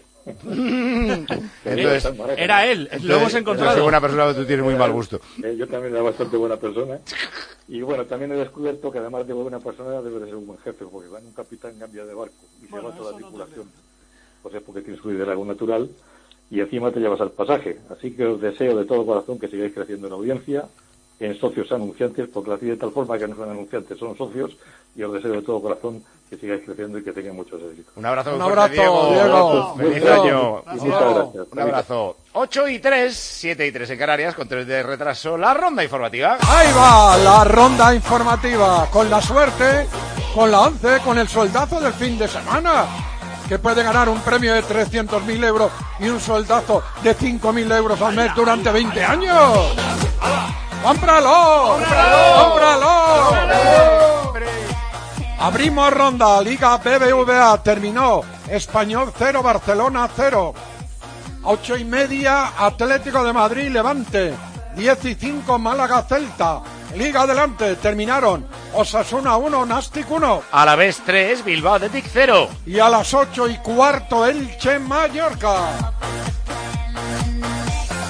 Entonces, era él, entonces, lo hemos encontrado. Soy buena persona, tú tienes muy mal gusto. Eh, yo también era bastante buena persona. Y bueno, también he descubierto que además de buena persona debe de ser un buen jefe, porque cuando un capitán cambia de barco y bueno, se va toda la tripulación, no pues es porque tienes su liderazgo natural y encima te llevas al pasaje. Así que os deseo de todo corazón que sigáis creciendo en audiencia, en socios anunciantes, porque lo hacéis de tal forma que no son anunciantes, son socios, y os deseo de todo corazón que sigáis creciendo y que tengan muchos éxitos. Un abrazo, un abrazo, Diego. Diego. Feliz año. Y muchas gracias. Un abrazo. ocho y tres, siete y tres en Canarias, con tres de retraso, la ronda informativa. Ahí va, la ronda informativa, con la suerte, con la once, con el soldazo del fin de semana, que puede ganar un premio de trescientos mil euros y un soldazo de cinco mil euros al mes durante veinte años. ¡Cómpralo! ¡Cómpralo! ¡Cómpralo! Abrimos ronda, Liga B B V A, terminó, Español cero, Barcelona cero. A ocho y media, Atlético de Madrid, Levante, diez y cinco, Málaga, Celta. Liga adelante, terminaron, Osasuna uno, Nastic uno. Alavés tres, Bilbao Athletic cero. Y a las ocho y cuarto, Elche, Mallorca.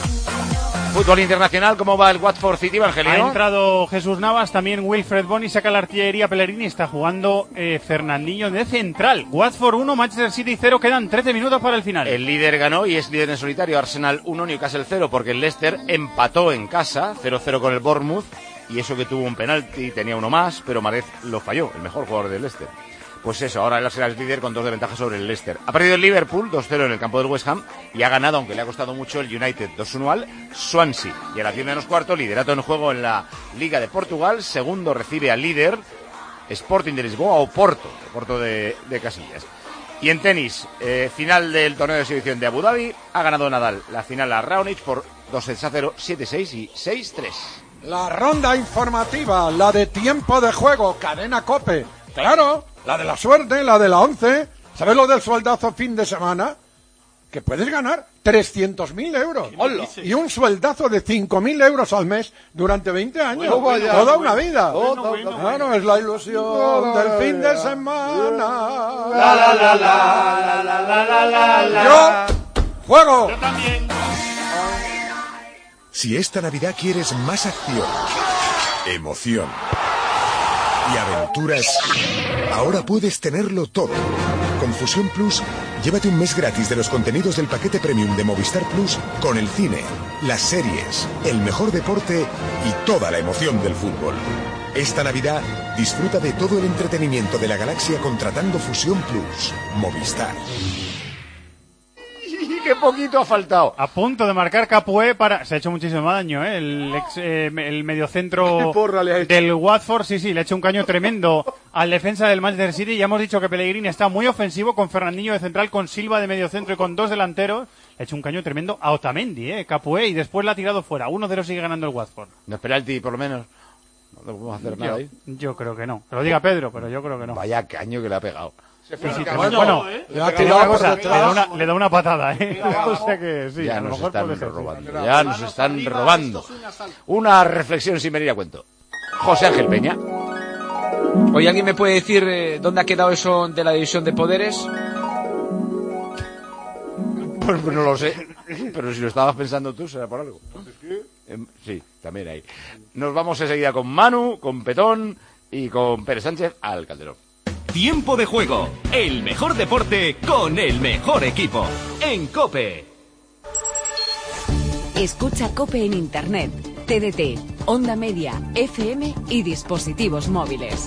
Fútbol internacional, ¿cómo va el Watford City, Evangelio? Ha entrado Jesús Navas, también Wilfred Boni, saca la artillería Pellegrini, está jugando eh, Fernandinho de central. Watford uno, Manchester City cero, quedan trece minutos para el final. El líder ganó y es líder en solitario, Arsenal uno, Newcastle cero, porque el Leicester empató en casa, cero cero con el Bournemouth, y eso que tuvo un penalti, tenía uno más, pero Mahrez lo falló, el mejor jugador del Leicester. Pues eso, ahora el Arsenal es líder con dos de ventaja sobre el Leicester. Ha perdido el Liverpool dos cero en el campo del West Ham y ha ganado, aunque le ha costado mucho, el United dos uno al Swansea. Y a las diez menos cuarto, liderato en juego en la Liga de Portugal. Segundo recibe al líder Sporting de Lisboa o Porto, de Porto de, de Casillas. Y en tenis, eh, final del torneo de exhibición de Abu Dhabi, ha ganado Nadal la final a Raonic por dos sets a cero, siete seis y seis tres. La ronda informativa, la de tiempo de juego, cadena COPE. Claro, la de la suerte, la de la once. ¿Sabes lo del sueldazo fin de semana? Que puedes ganar trescientos mil euros. ¡Hola! Y un sueldazo de cinco mil euros al mes durante veinte años. Bueno, bueno, Toda bueno, una vida. Bueno, bueno, claro, bueno. Es la ilusión bueno, del fin de semana. La, la, la, la, la, la, la, la, la. Yo juego. Yo también. Si esta Navidad quieres más acción, emoción y aventuras, ahora puedes tenerlo todo. Con Fusión Plus, llévate un mes gratis de los contenidos del paquete premium de Movistar Plus con el cine, las series, el mejor deporte y toda la emoción del fútbol. Esta Navidad, disfruta de todo el entretenimiento de la galaxia contratando Fusión Plus. Movistar. ¡Qué poquito ha faltado! A punto de marcar Capué para... Se ha hecho muchísimo daño, ¿eh? El, ex, eh, el mediocentro del Watford, sí, sí, le ha hecho un caño tremendo al defensa del Manchester City. Ya hemos dicho que Pellegrini está muy ofensivo con Fernandinho de central, con Silva de mediocentro y con dos delanteros. Le ha hecho un caño tremendo a Otamendi, ¿eh? Capué, y después la ha tirado fuera. uno cero sigue ganando el Watford. No es penalti, por lo menos. No podemos hacer nada yo, ahí. Yo creo que no. Que lo diga Pedro, pero yo creo que no. Vaya caño que le ha pegado. Sí, sí, bueno, bueno ¿eh? le, ha tirado cosa, le, da una, le da una patada, ¿eh? O sea que sí, ya a lo nos mejor están puede ser, robando, sí. ya nos están robando. Una reflexión sin venir a cuento. José Ángel Peña. Oye, ¿alguien me puede decir eh, dónde ha quedado eso de la división de poderes? Pues, pues no lo sé, pero si lo estabas pensando tú, será por algo. Eh, sí, también ahí. Nos vamos enseguida con Manu, con Petón y con Pérez Sánchez al Calderón. Tiempo de juego, el mejor deporte con el mejor equipo, en COPE. Escucha COPE en Internet, T D T, Onda Media, F M y dispositivos móviles.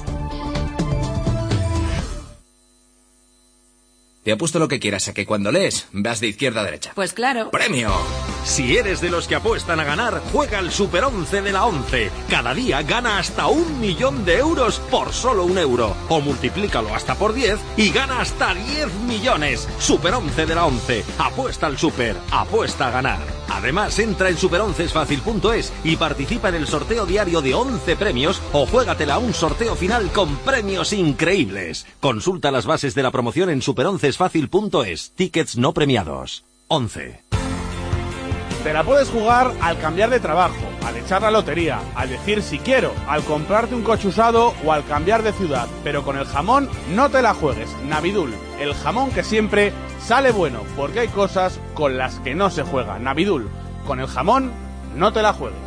Te apuesto lo que quieras a que cuando lees vas de izquierda a derecha. Pues claro. ¡Premio! Si eres de los que apuestan a ganar, juega al Super once de la once. Cada día gana hasta un millón de euros por solo un euro. O multiplícalo hasta por diez y gana hasta diez millones. Super once de la once. Apuesta al Super. Apuesta a ganar. Además, entra en super once es fácil punto es y participa en el sorteo diario de once premios o juégatela a un sorteo final con premios increíbles. Consulta las bases de la promoción en super once es fácil punto es. Tickets no premiados. once. Te la puedes jugar al cambiar de trabajo, al echar la lotería, al decir si quiero, al comprarte un coche usado o al cambiar de ciudad. Pero con el jamón no te la juegues. Navidul, el jamón que siempre sale bueno, porque hay cosas con las que no se juega. Navidul, con el jamón no te la juegues.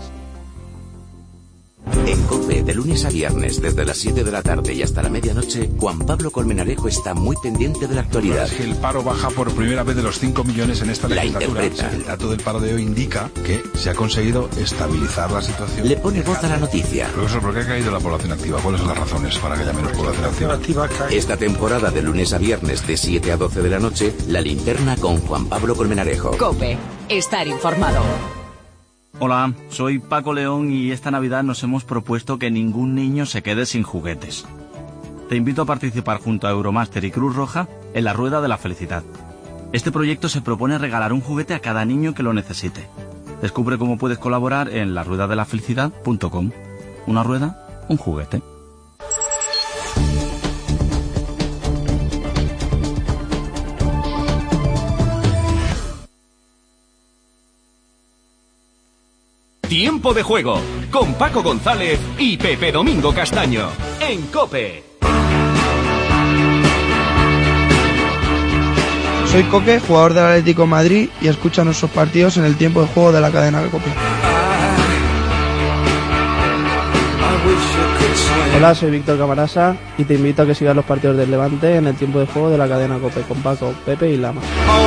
En COPE, de lunes a viernes, desde las siete de la tarde y hasta la medianoche, Juan Pablo Colmenarejo está muy pendiente de la actualidad. Es que el paro baja por primera vez de los cinco millones en esta legislatura. La interpreta. El dato del paro de hoy indica que se ha conseguido estabilizar la situación. Le pone voz a la noticia. Profesor, ¿por qué ha caído la población activa? ¿Cuáles son las razones para que haya menos población activa? Esta temporada, de lunes a viernes, de siete a doce de la noche, La Linterna con Juan Pablo Colmenarejo. COPE. Estar informado. Hola, soy Paco León y esta Navidad nos hemos propuesto que ningún niño se quede sin juguetes. Te invito a participar junto a Euromaster y Cruz Roja en la Rueda de la Felicidad. Este proyecto se propone regalar un juguete a cada niño que lo necesite. Descubre cómo puedes colaborar en la rueda de la felicidad punto com. Una rueda, un juguete. Tiempo de juego con Paco González y Pepe Domingo Castaño en COPE. Soy Coque, jugador del Atlético de Madrid, y escucha nuestros partidos en el tiempo de juego de la cadena COPE. Hola, soy Víctor Camarasa y te invito a que sigas los partidos del Levante en el tiempo de juego de la cadena COPE con Paco, Pepe y Lama.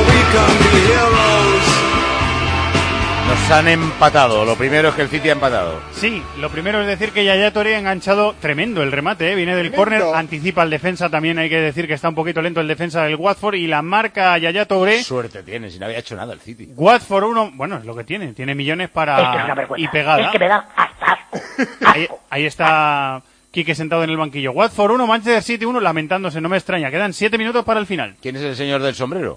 Nos han empatado. Lo primero es que el City ha empatado. Sí, lo primero es decir que Yaya Touré ha enganchado tremendo el remate, ¿eh? Viene del córner, anticipa el defensa, también hay que decir que está un poquito lento el defensa del Watford y la marca Yaya Touré. Suerte tiene, si no había hecho nada el City. Watford uno, bueno, es lo que tiene, tiene millones para... Es que es una vergüenza. Y pegada. Es que me da hasta asco. Ahí, ahí está Quique sentado en el banquillo. Watford uno, Manchester City uno, lamentándose, no me extraña. Quedan siete minutos para el final. ¿Quién es el señor del sombrero?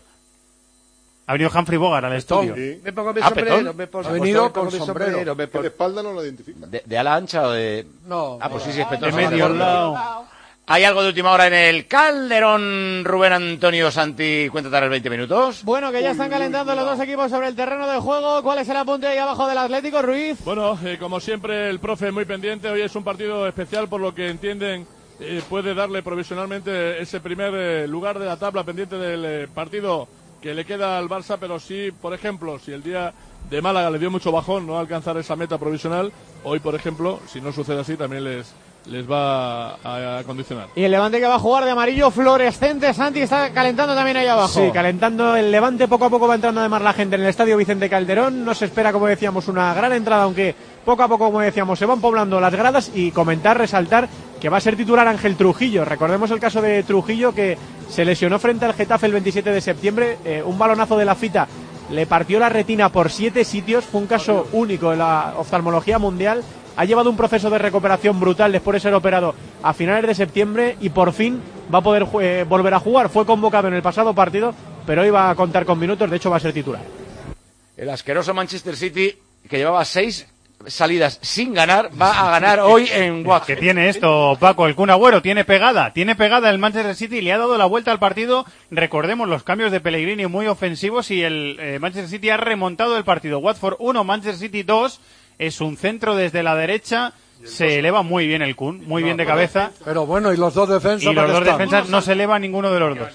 Ha venido Humphrey Bogart al estudio. Sí. Me pongo mi Ah, sombrero, Petón. me pongo, Ha venido me pongo con mi sombrero. sombrero, me Que pongo- de espalda no lo identifica. ¿De, de ala ancha o de...? No. Ah, pues sí, sí, es Petón. De medio lado. ¿Hay algo de última hora en el Calderón? Rubén Antonio Santi, cuéntate los veinte minutos. Bueno, que ya están calentando los dos equipos sobre el terreno de juego. ¿Cuál es el apunte ahí abajo del Atlético, Ruiz? Bueno, eh, como siempre, el profe muy pendiente. Hoy es un partido especial, por lo que entienden, eh, puede darle provisionalmente ese primer eh, lugar de la tabla pendiente del eh, partido que le queda al Barça, pero sí, por ejemplo, si el día de Málaga le dio mucho bajón no alcanzar esa meta provisional, hoy, por ejemplo, si no sucede así, también les, les va a, a condicionar. Y el Levante que va a jugar de amarillo fluorescente. Santi está calentando también ahí abajo. Sí, calentando el Levante, poco a poco va entrando además la gente en el estadio Vicente Calderón. No se espera, como decíamos, una gran entrada, aunque poco a poco, como decíamos, se van poblando las gradas. Y comentar, resaltar que va a ser titular Ángel Trujillo. Recordemos el caso de Trujillo, que se lesionó frente al Getafe el veintisiete de septiembre. Eh, un balonazo de la Fita le partió la retina por siete sitios. Fue un caso único en la oftalmología mundial. Ha llevado un proceso de recuperación brutal después de ser operado a finales de septiembre y por fin va a poder eh, volver a jugar. Fue convocado en el pasado partido, pero hoy va a contar con minutos, de hecho va a ser titular. El asqueroso Manchester City, que llevaba seis salidas sin ganar, va a ganar hoy en Watford. Que tiene esto, Paco, el Kun Agüero, tiene pegada, tiene pegada el Manchester City, le ha dado la vuelta al partido. Recordemos los cambios de Pellegrini muy ofensivos y el eh, Manchester City ha remontado el partido. Watford uno, Manchester City dos. Es un centro desde la derecha, se eleva muy bien el Kun, muy bien de cabeza. Pero bueno, y los dos defensas. Y los ¿dónde dos están? defensas no se eleva ninguno de los dos.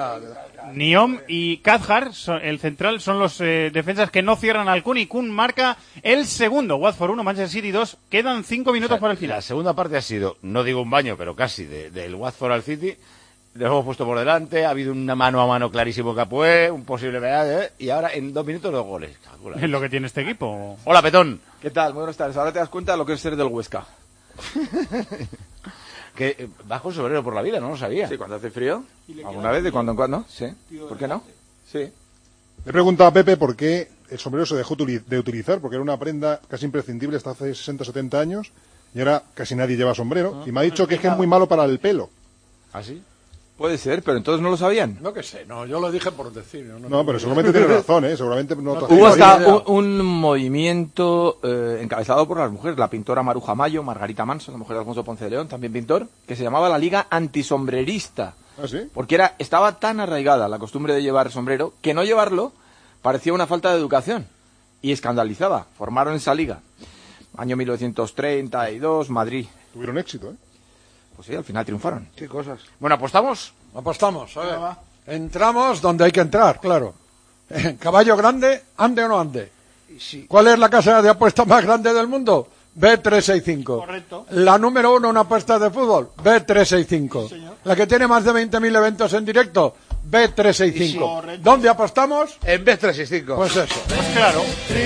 Niom y Kazhar, son- el central, son los eh, defensas que no cierran al Kun y Kun marca el segundo. Watford uno, Manchester City dos. Quedan cinco minutos O sea, para el final. La segunda parte ha sido, no digo un baño, pero casi, de- del Watford al City. Nos hemos puesto por delante, ha habido una mano a mano clarísimo Capué, un posible medalla, ¿eh? Y ahora en dos minutos dos goles. Calcula. Es lo que tiene este equipo. Hola, Petón. ¿Qué tal? Muy buenas tardes. Ahora te das cuenta de lo que es ser del Huesca. Que eh, vas con sombrero por la vida, no lo sabía. Sí, cuando hace frío. ¿Alguna vez? De cuando en cuando. Sí. ¿Por qué no? Sí. Le he preguntado a Pepe por qué el sombrero se dejó utili- de utilizar, porque era una prenda casi imprescindible hasta hace sesenta o setenta años, y ahora casi nadie lleva sombrero, y me ha dicho que es que es muy malo para el pelo. ¿Ah, sí? Puede ser, pero entonces no lo sabían. No que sé, no, yo lo dije por decir. No, No, pero seguramente tiene razón, ¿eh? Seguramente no... te- Hubo hasta un, un movimiento eh, encabezado por las mujeres, la pintora Maruja Mayo, Margarita Manso, la mujer de Alfonso Ponce de León, también pintor, que se llamaba la Liga Antisombrerista. ¿Ah, sí? Porque era, estaba tan arraigada la costumbre de llevar sombrero que no llevarlo parecía una falta de educación y escandalizaba. Formaron esa liga. Año mil novecientos treinta y dos, Madrid. Tuvieron éxito, ¿eh? Pues sí, al final triunfaron. ¿Qué cosas? Bueno, ¿apostamos? Apostamos, a ver. Entramos donde hay que entrar, claro. Caballo grande, ande o no ande. ¿Cuál es la casa de apuestas más grande del mundo? B trescientos sesenta y cinco. Correcto. La número uno en apuestas de fútbol, B trescientos sesenta y cinco. La que tiene más de veinte mil eventos en directo, B trescientos sesenta y cinco. Correcto. ¿Dónde apostamos? En B trescientos sesenta y cinco. Pues eso. Pues claro.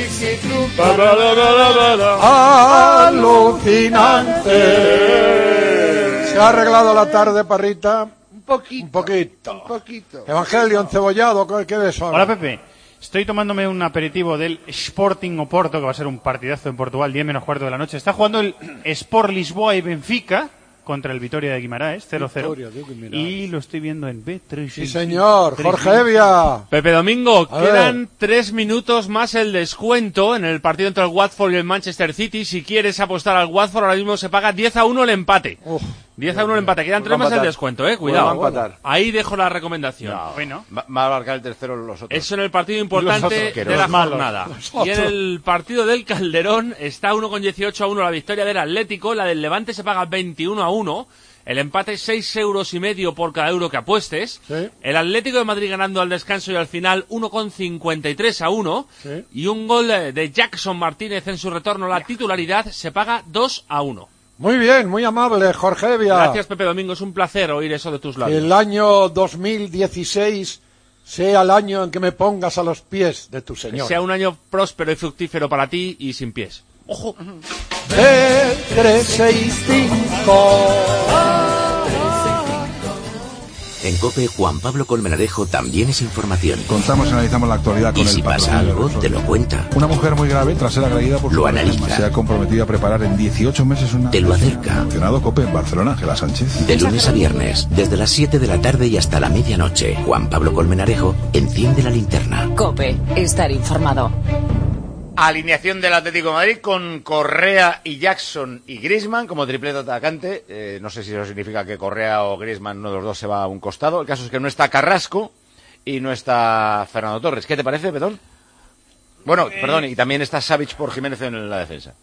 Alucinante. Se ha arreglado la tarde, Parrita. Un poquito. Un poquito. Un poquito. Evangelio encebollado, ¿qué qué ves ahora? Hola, Pepe. Estoy tomándome un aperitivo del Sporting Oporto, que va a ser un partidazo en Portugal, diez menos cuarto de la noche. Está jugando el Sport Lisboa y Benfica contra el Vitoria de Guimaraes, cero cero. Vitoria de Guimaraes. Y lo estoy viendo en B trescientos sesenta y cinco. Sí, señor. Jorge Evia. Pepe Domingo, A quedan ver. tres minutos más el descuento en el partido entre el Watford y el Manchester City. Si quieres apostar al Watford, ahora mismo se paga diez a uno el empate. diez a uno el empate. Quedan Pues tres va a más el empatar. descuento, eh. Pues Cuidado. va a empatar. Ahí dejo la recomendación. Bueno. Va, va a marcar el tercero los otros. Eso en el partido Los importante otros, que de la los malos. jornada. Los Y en otros. el partido del Calderón está uno con dieciocho a uno la victoria del Atlético. La del Levante se paga veintiuno a uno. El empate, seis euros y medio por cada euro que apuestes. Sí. El Atlético de Madrid ganando al descanso y al final uno con cincuenta y tres a uno. Sí. Y un gol de Jackson Martínez en su retorno a la titularidad se paga dos a uno. Muy bien, muy amable, Jorge Evia. Gracias, Pepe Domingo, es un placer oír eso de tus labios. Que el año dos mil dieciséis sea el año en que me pongas a los pies de tu Señor. Que sea un año próspero y fructífero para ti y sin pies. ¡Ojo! De tres, seis, cinco. En COPE, Juan Pablo Colmenarejo también es información. Contamos y analizamos la actualidad con y si el pasa algo, te lo cuenta. Una mujer muy grave, tras ser agredida por lo su analiza. pareja, se ha comprometido a preparar en dieciocho meses una... Te lo acerca. Funcionado COPE en Barcelona, Ángela Sánchez. De lunes a viernes, desde las siete de la tarde y hasta la medianoche, Juan Pablo Colmenarejo enciende la linterna. COPE, estar informado. Alineación del Atlético de Madrid con Correa y Jackson y Griezmann como triplete atacante. Eh, no sé si eso significa que Correa o Griezmann, uno de los dos, se va a un costado. El caso es que no está Carrasco y no está Fernando Torres. ¿Qué te parece, Petón? Bueno, eh... perdón, y también está Savic por Jiménez en la defensa.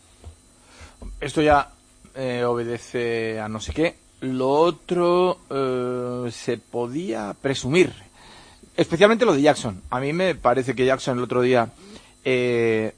Esto ya eh, obedece a no sé qué. Lo otro eh, se podía presumir. Especialmente lo de Jackson. A mí me parece que Jackson el otro día... Eh,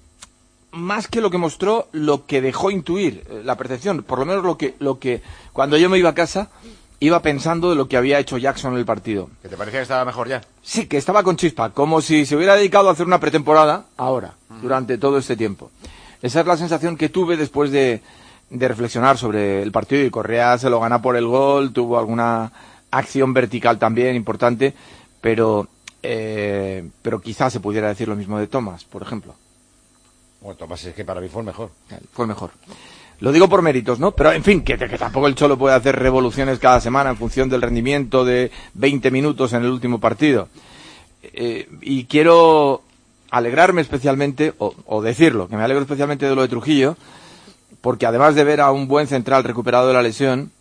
más que lo que mostró, lo que dejó intuir, eh, la percepción, por lo menos lo que, lo que cuando yo me iba a casa, iba pensando de lo que había hecho Jackson en el partido. ¿Que te parecía que estaba mejor ya? Sí, que estaba con chispa, como si se hubiera dedicado a hacer una pretemporada ahora, uh-huh. durante todo este tiempo. Esa es la sensación que tuve después de, de reflexionar sobre el partido, y Correa se lo gana por el gol, tuvo alguna acción vertical también importante, pero, eh, pero quizás se pudiera decir lo mismo de Thomas, por ejemplo. Bueno, Tomás, es que para mí fue el mejor. Fue el mejor. Lo digo por méritos, ¿no? Pero, en fin, que, que tampoco el Cholo puede hacer revoluciones cada semana en función del rendimiento de veinte minutos en el último partido. Eh, y quiero alegrarme especialmente, o, o decirlo, que me alegro especialmente de lo de Trujillo, porque además de ver a un buen central recuperado de la lesión,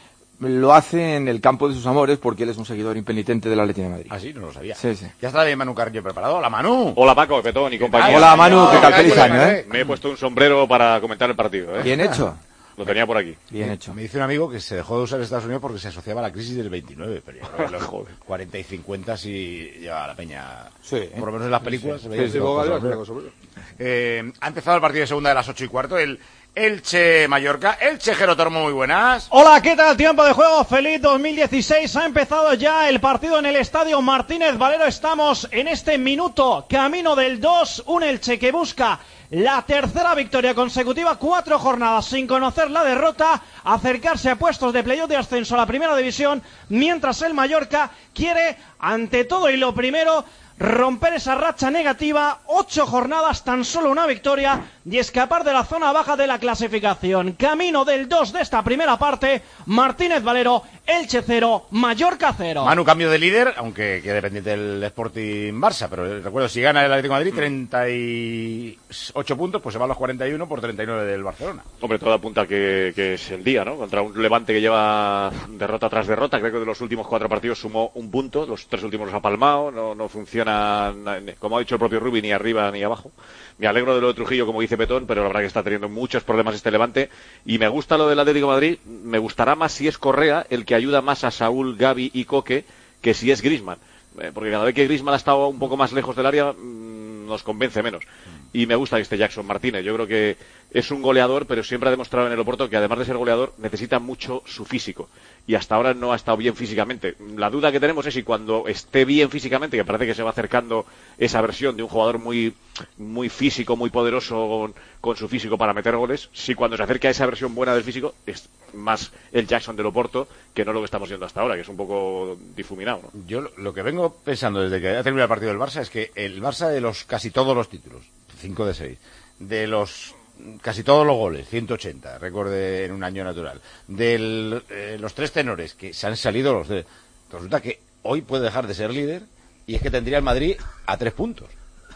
lo hace en el campo de sus amores, porque él es un seguidor impenitente del Atlético de Madrid. Ah, sí, no lo sabía. Sí, sí. Ya está de Manu Carrillo preparado. ¡Hola, Manu! Hola, Paco, Petón y compañía. Hola, Manu, ¿qué tal? Feliz año, ¿eh? Me he puesto un sombrero para comentar el partido, ¿eh? Bien hecho. Lo tenía por aquí. Bien hecho. Me dice un amigo que se dejó de usar en Estados Unidos porque se asociaba a la crisis del veintinueve, pero ya creo que los cuarenta y cincuenta sí lleva la peña. Sí, ¿eh? Por lo menos en las películas. Sí, se veía sí, sí, sí, eh, ha empezado el partido de segunda de las ocho y cuarto. El Elche Mallorca. Elche Gerotormo, muy buenas. Hola, ¿qué tal? Tiempo de juego, feliz dos mil dieciséis. Ha empezado ya el partido en el estadio Martínez Valero. Estamos en este minuto camino del dos. Un Elche que busca la tercera victoria consecutiva, cuatro jornadas sin conocer la derrota, acercarse a puestos de playoff de ascenso a la primera división, mientras el Mallorca quiere, ante todo y lo primero, romper esa racha negativa, ocho jornadas, tan solo una victoria, y escapar de la zona baja de la clasificación. Camino del dos de esta primera parte, Martínez Valero, Elche cero, Mallorca cero. Manu, cambio de líder, aunque quede pendiente del Sporting Barça, pero recuerdo, si gana el Atlético de Madrid, treinta y ocho puntos, pues se va a los cuarenta y uno por treinta y nueve del Barcelona. Hombre, todo apunta que, que es el día, ¿no? Contra un Levante que lleva derrota tras derrota, creo que de los últimos cuatro partidos sumó un punto, los tres últimos los ha palmado, no, no funciona, como ha dicho el propio Rubi, ni arriba ni abajo. Me alegro de lo de Trujillo, como dice Petón, pero la verdad que está teniendo muchos problemas este Levante, y me gusta lo del Atlético de Madrid, me gustará más si es Correa el que ayuda más a Saúl, Gavi y Coque que si es Griezmann, eh, porque cada vez que Griezmann ha estado un poco más lejos del área mmm, nos convence menos, y me gusta este Jackson Martínez. Yo creo que es un goleador, pero siempre ha demostrado en el Oporto que además de ser goleador necesita mucho su físico, y hasta ahora no ha estado bien físicamente. La duda que tenemos es si cuando esté bien físicamente, que parece que se va acercando esa versión de un jugador muy muy físico, muy poderoso con, con su físico para meter goles, si cuando se acerque a esa versión buena del físico es más el Jackson del Oporto que no lo que estamos viendo hasta ahora, que es un poco difuminado, ¿no? Yo lo, lo que vengo pensando desde que ha terminado el partido del Barça es que el Barça, de los casi todos los títulos, cinco de seis, de los casi todos los goles, ciento ochenta, récord de, en un año natural, de eh, los tres tenores que se han salido los de, resulta que hoy puede dejar de ser líder, y es que tendría el Madrid a tres puntos.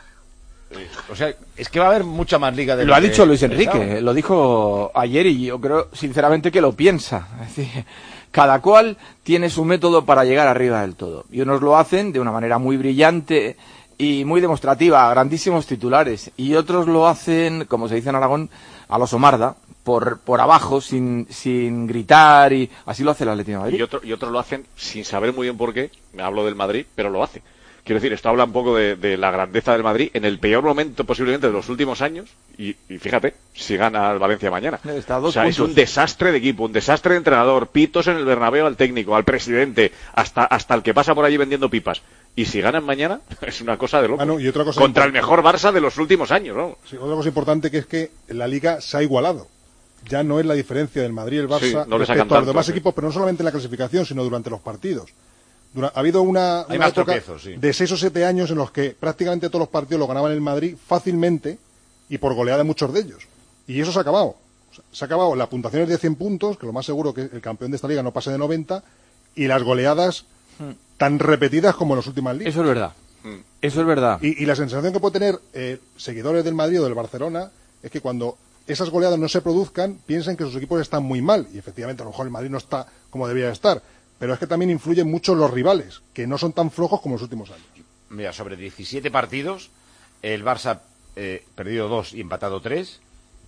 O sea, es que va a haber mucha más liga de lo ha dicho Luis Enrique, lo dijo ayer, y yo creo sinceramente que lo piensa. Es decir, cada cual tiene su método para llegar arriba del todo, y unos lo hacen de una manera muy brillante, y muy demostrativa, grandísimos titulares. Y otros lo hacen, como se dice en Aragón, a los Omarda, por, por abajo, sin, sin gritar, y así lo hace el Atlético de Madrid. Y, otro, y otros lo hacen sin saber muy bien por qué, me hablo del Madrid, pero lo hace. Quiero decir, esto habla un poco de, de la grandeza del Madrid en el peor momento posiblemente de los últimos años, y, y fíjate, si gana el Valencia mañana. Está a dos o sea, puntos. es un desastre de equipo, un desastre de entrenador, pitos en el Bernabéu al técnico, al presidente, hasta, hasta el que pasa por allí vendiendo pipas. Y si ganan mañana, es una cosa de loco. Ah, no, y otra cosa Contra el importante. mejor Barça de los últimos años, ¿no? Sí, otra cosa importante que es que la Liga se ha igualado. Ya no es la diferencia del Madrid y el Barça Sí, no le sacan respecto a los tanto, demás sí. equipos, pero no solamente en la clasificación, sino durante los partidos. Dura- ha habido una, Hay una más época tropiezos, sí. de seis o siete años en los que prácticamente todos los partidos los ganaban el Madrid fácilmente y por goleada de muchos de ellos. Y eso se ha acabado. O sea, se ha acabado las puntuaciones de cien puntos, que lo más seguro que el campeón de esta liga no pase de noventa, y las goleadas tan repetidas como en las últimas ligas. Eso es verdad. Eso es verdad. Y, y la sensación que puede tener eh, seguidores del Madrid o del Barcelona es que cuando esas goleadas no se produzcan, piensen que sus equipos están muy mal. Y efectivamente, a lo mejor el Madrid no está como debería estar. Pero es que también influyen mucho los rivales, que no son tan flojos como en los últimos años. Mira, sobre diecisiete partidos, el Barça eh, perdido dos y empatado tres,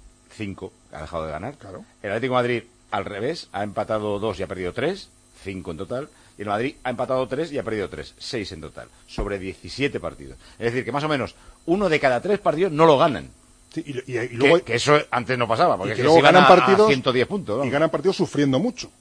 cinco ha dejado de ganar. Claro. El Atlético de Madrid, al revés, ha empatado dos y ha perdido tres, cinco en total. Y el Madrid ha empatado tres y ha perdido tres, seis en total, sobre diecisiete partidos. Es decir, que más o menos uno de cada tres partidos no lo ganan. Sí, y, y- y luego, que, que eso antes no pasaba, porque y es que que luego se iban ganan a, partidos, a ciento diez puntos. y vamos. ganan partidos sufriendo mucho.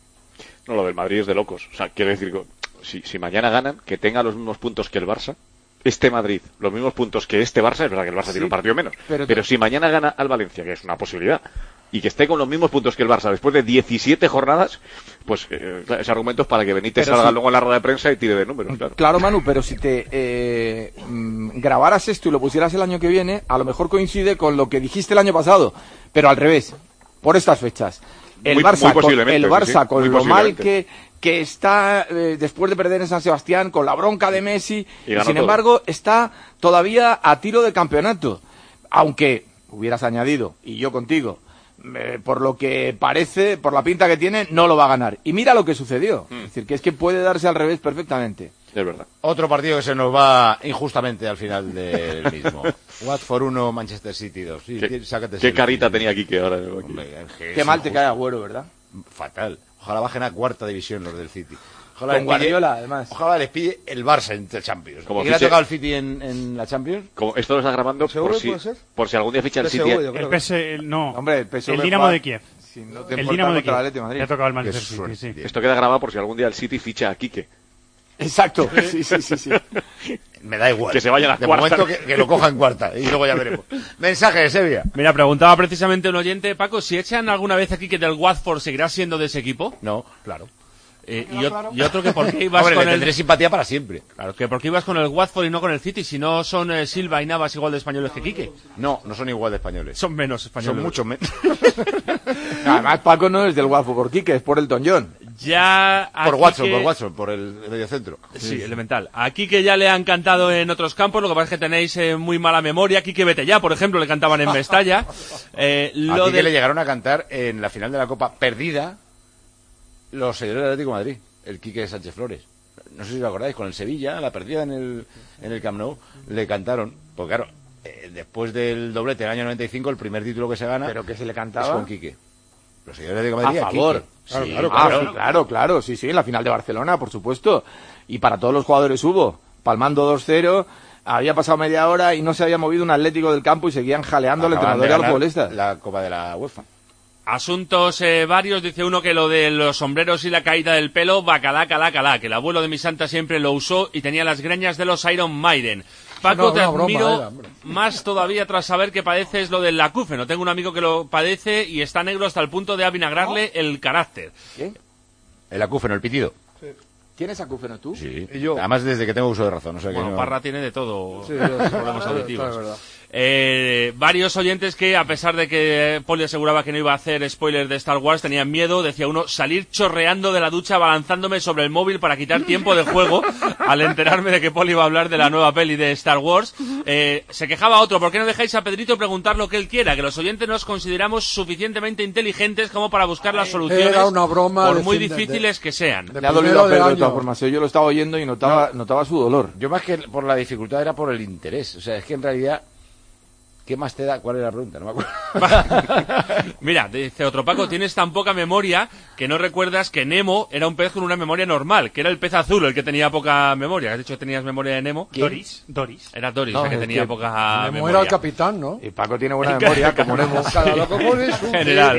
No, lo del Madrid es de locos. O sea, quiero decir, si, si mañana ganan, que tenga los mismos puntos que el Barça, este Madrid, los mismos puntos que este Barça, es verdad que el Barça Sí, tiene un partido menos, pero- pero, si mañana gana al Valencia, que es una posibilidad, y que esté con los mismos puntos que el Barça después de diecisiete jornadas, pues eh, claro, ese argumento es para que Benítez Pero salga sí. luego en la rueda de prensa y tire de números, claro. Claro, Manu, pero si te eh, mm, grabaras esto y lo pusieras el año que viene, a lo mejor coincide con lo que dijiste el año pasado, pero al revés, por estas fechas. El Muy- Barça, muy con, posiblemente, el sí, Barça sí, con muy lo mal posiblemente. que, que está eh, después de perder en San Sebastián, con la bronca de Messi, Y y ganó sin todo. embargo está todavía a tiro de campeonato. Aunque hubieras añadido, y yo contigo, eh, por lo que parece, por la pinta que tiene, no lo va a ganar. Y mira lo que sucedió. Es decir, que es que puede darse al revés perfectamente. Es verdad. Otro partido que se nos va injustamente al final del mismo. Watford uno, Manchester City dos. Sí, ¿Qué, tí- sácate qué ese- carita tenía Quique ahora? Hombre, es que Qué es mal te injusto. cae Agüero, ¿verdad? Fatal. Ojalá bajen a cuarta división los del City. Ojalá Con les pille- Guardiola, además. Ojalá les pille el Barça en el Champions. Como ¿Y qué le ha fiche- tocado al City en, en la Champions? Como esto lo está grabando ¿Seguro por si, puede ser? por si algún día ficha el P S City. V, yo creo El P S el- no. Hombre, el P S V el Dinamo juega- de Kiev. si no te el importa Dinamo de contra el Kiev. Atlético de Madrid. Le ha tocado el Manchester Qué City, suerte, sí. Esto queda grabado por si algún día el City ficha a Quique. Exacto. Sí, sí, sí, sí. Me da igual. Que se vaya a la de cuarta. momento que, que lo coja en cuarta y luego ya veremos. Mensaje de Sevilla. Mira, preguntaba precisamente un oyente, Paco, si echan alguna vez aquí que del Watford seguirá siendo de ese equipo. No, claro. Eh, y, o- y otro que por qué ibas Hombre, con le el... tendré simpatía para siempre. Claro, que por qué ibas con el Watford y no con el City, si no son eh, Silva y Navas igual de españoles que Quique. No, no son igual de españoles. Son menos españoles. Son mucho menos. Además, Paco no es del Watford por Quique, es por el John. Ya a Por Watson, Quique- por Watson, por el mediocentro. Sí, elemental. A Quique ya le han cantado en otros campos, lo que pasa es que tenéis eh, muy mala memoria. Quique vete ya, por ejemplo, le cantaban en Mestalla. Eh, A lo ti que del- le llegaron a cantar en la final de la Copa perdida los seguidores del Atlético de Madrid, el Quique Sánchez Flores. No sé si lo acordáis, con el Sevilla, la perdida en el, en el Camp Nou, le cantaron. Porque claro, eh, después del doblete del año noventa y cinco, el primer título que se gana ¿Pero que se le es cantaba? con Quique. Los seguidores del Atlético de Madrid A favor. Quique. Claro, Sí, claro, claro. claro, claro, claro, sí, sí, en la final de Barcelona, por supuesto. Y para todos los jugadores hubo. Palmando dos cero, había pasado media hora y no se había movido un Atlético del campo y seguían jaleando al Acaban entrenador y de a los ganar futbolistas. la Copa de la UEFA. Asuntos eh, varios, dice uno que lo de los sombreros y la caída del pelo, bacalá, calá, calá, que el abuelo de mi santa siempre lo usó y tenía las greñas de los Iron Maiden. Paco, No, te una broma admiro era, hombre. más todavía tras saber que padeces lo del acúfeno. Tengo un amigo que lo padece y está negro hasta el punto de avinagrarle el carácter. ¿Quién? El acúfeno, el pitido. ¿Tienes acúfeno tú? Sí. Y yo. Además, desde que tengo uso de razón. O sea que Bueno, no- Parra tiene de todo Sí, los sí, problemas claro, auditivos. claro, es verdad. Eh, varios oyentes que, a pesar de que Poli aseguraba que no iba a hacer spoiler de Star Wars, tenían miedo, decía uno, salir chorreando de la ducha balanzándome sobre el móvil para quitar tiempo de juego al enterarme de que Poli iba a hablar de la nueva peli de Star Wars. Eh, se quejaba otro, ¿por qué no dejáis a Pedrito preguntar lo que él quiera? Que los oyentes nos consideramos suficientemente inteligentes como para buscar las soluciones, Era una broma por de muy fin de- difíciles que sean. Le ha dolido a Pedro de todas formas. Yo lo estaba oyendo y notaba, notaba su dolor. Yo más que por la dificultad era por el interés. O sea, es que en realidad, ¿qué más te da? ¿Cuál era la pregunta? No me acuerdo. Mira, dice otro Paco, tienes tan poca memoria que no recuerdas que Nemo era un pez con una memoria normal, que era el pez azul el que tenía poca memoria. ¿Has dicho que tenías memoria de Nemo? Doris. Doris. Era Doris No, la que es tenía que poca Nemo memoria. era el capitán, ¿no? Y Paco tiene buena memoria, como Nemo. Cada loco pone su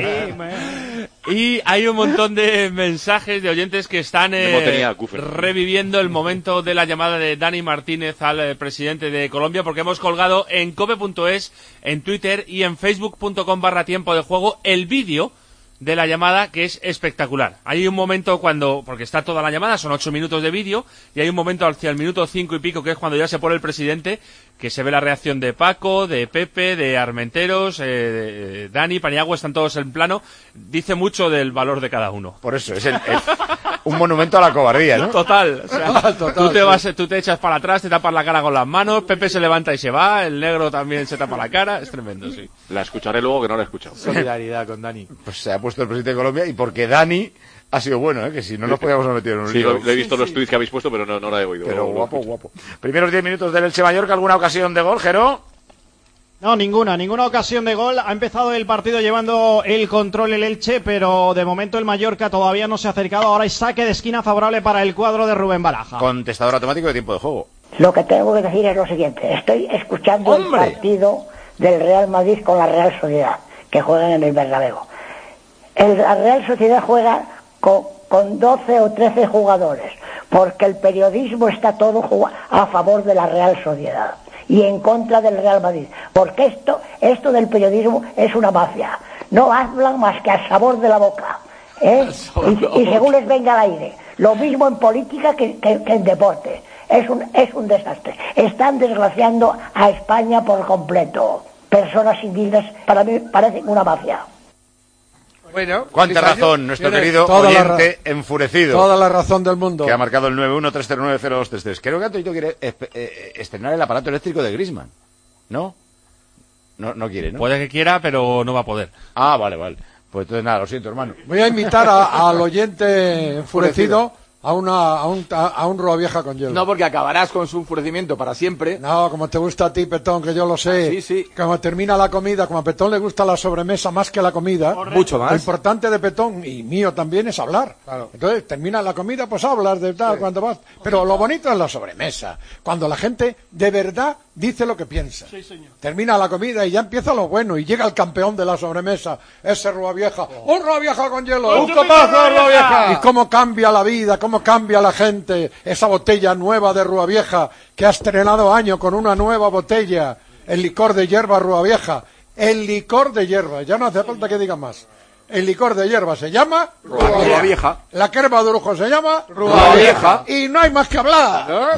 General. Y hay un montón de mensajes de oyentes que están eh, Nemo tenía Cooper. reviviendo el momento de la llamada de Dani Martínez al eh, presidente de Colombia, porque hemos colgado en cope punto es, en Twitter y en facebook punto com barra tiempo de juego el vídeo de la llamada, que es espectacular. Hay un momento cuando, porque está toda la llamada, son ocho minutos de vídeo, y hay un momento hacia el minuto cinco y pico, que es cuando ya se pone el presidente, que se ve la reacción de Paco, de Pepe, de Armenteros, eh, de Dani, Paniagua, están todos en plano. Dice mucho del valor de cada uno. Por eso, es el, el- un monumento a la cobardía, ¿no? Total. O sea, Total, tú te sí. vas, tú te echas para atrás, te tapas la cara con las manos, Pepe se levanta y se va, el negro también se tapa la cara, es tremendo, sí. La escucharé luego, que no la he escuchado. Solidaridad con Dani. Pues se ha puesto el presidente de Colombia y porque Dani ha sido bueno, ¿eh? Que si no nos podíamos haber metido en un Sí, lío. lo, lo he visto los tweets que habéis puesto, pero no, no la he oído. Pero Lo- lo guapo, escucho. guapo. Primeros diez minutos del Elche Mallorca, ¿alguna ocasión de gol, Jero? No, ninguna, ninguna ocasión de gol. Ha empezado el partido llevando el control el Elche, pero de momento el Mallorca todavía no se ha acercado. Ahora hay saque de esquina favorable para el cuadro de Rubén Baraja. Contestador automático de tiempo de juego. Lo que tengo que decir es lo siguiente. Estoy escuchando ¡Hombre! el partido del Real Madrid con la Real Sociedad, que juegan en el Bernabéu. El, la Real Sociedad juega con, con doce o trece jugadores, porque el periodismo está todo juga- a favor de la Real Sociedad y en contra del Real Madrid. Porque esto, esto del periodismo es una mafia. No hablan más que al sabor de la boca, ¿eh? Y, y según les venga al aire. Lo mismo en política que, que- que en deporte. Es un, es un desastre. Están desgraciando a España por completo. Personas indignas, para mí parecen una mafia. Bueno, Cuánta sí, razón, nuestro tiene querido toda la oyente ra- enfurecido. Toda la razón del mundo. Que ha marcado el nueve uno tres cero nueve cero dos tres tres. Creo que Antonio quiere espe- eh, estrenar el aparato eléctrico de Griezmann. ¿No? No, no quiere, ¿no? Puede que quiera, pero no va a poder. Ah, vale, vale. Pues entonces nada, lo siento, hermano. Voy a invitar a- al oyente enfurecido a una a un, a, a un Rua Vieja con hielo. No, porque acabarás con su enfurecimiento para siempre. No, como te gusta a ti, Petón, que yo lo sé. Sí, sí. Como termina la comida, como a Petón le gusta la sobremesa más que la comida. Mucho más. Lo importante de Petón y mío también es hablar. Entonces, termina la comida, pues hablas de tal, cuando vas. Pero lo bonito es la sobremesa. Cuando la gente de verdad dice lo que piensa. Termina la comida y ya empieza lo bueno y llega el campeón de la sobremesa, ese Rua Vieja. ¡Un Rua Vieja con hielo! ¡Un copazo, Rua Vieja! Y cómo cambia la vida, cómo cambia la gente. Esa botella nueva de Rua Vieja que ha estrenado año con una nueva botella. El licor de hierba Rua Vieja. El licor de hierba. Ya no hace falta que diga más. El licor de hierba se llama Rua Rua Vieja. Vieja. La crema de orujo se llama Rua Vieja. Y no hay más que hablar.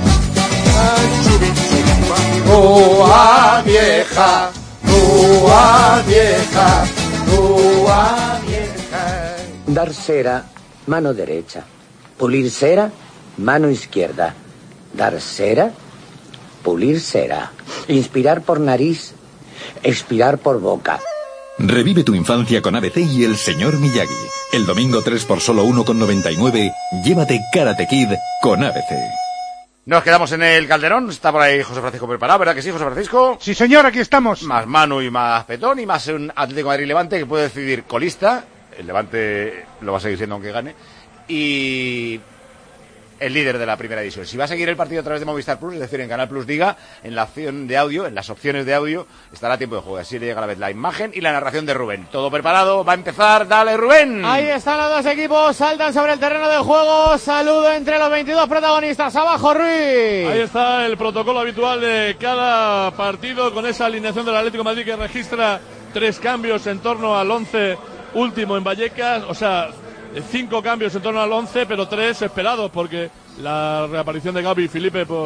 Rua Vieja, Rua Vieja, Rua Vieja. Dar cera, mano derecha. Pulir cera, mano izquierda. Dar cera, pulir cera. Inspirar por nariz, expirar por boca. Revive tu infancia con A B C y el señor Miyagi. El domingo tres por solo uno con noventa y nueve, llévate Karate Kid con A B C. Nos quedamos en el Calderón. Está por ahí José Francisco preparado, ¿verdad que sí, José Francisco? Sí, señor, aquí estamos. Más Manu y más Petón y más un Atlético de Madrid-Levante que puede decidir colista. El Levante lo va a seguir siendo aunque gane. Y el líder de la primera división. Si va a seguir el partido a través de Movistar Plus, es decir, en Canal Plus Diga, en la opción de audio, en las opciones de audio, estará a tiempo de juego. Así le llega a la vez la imagen y la narración de Rubén. Todo preparado, va a empezar. Dale, Rubén. Ahí están los dos equipos, saltan sobre el terreno de juego. Saludo entre los veintidós protagonistas. Abajo, Ruiz. Ahí está el protocolo habitual de cada partido con esa alineación del Atlético de Madrid que registra tres cambios en torno al once último en Vallecas, o sea, cinco cambios en torno al once, pero tres esperados porque la reaparición de Gaby y Felipe por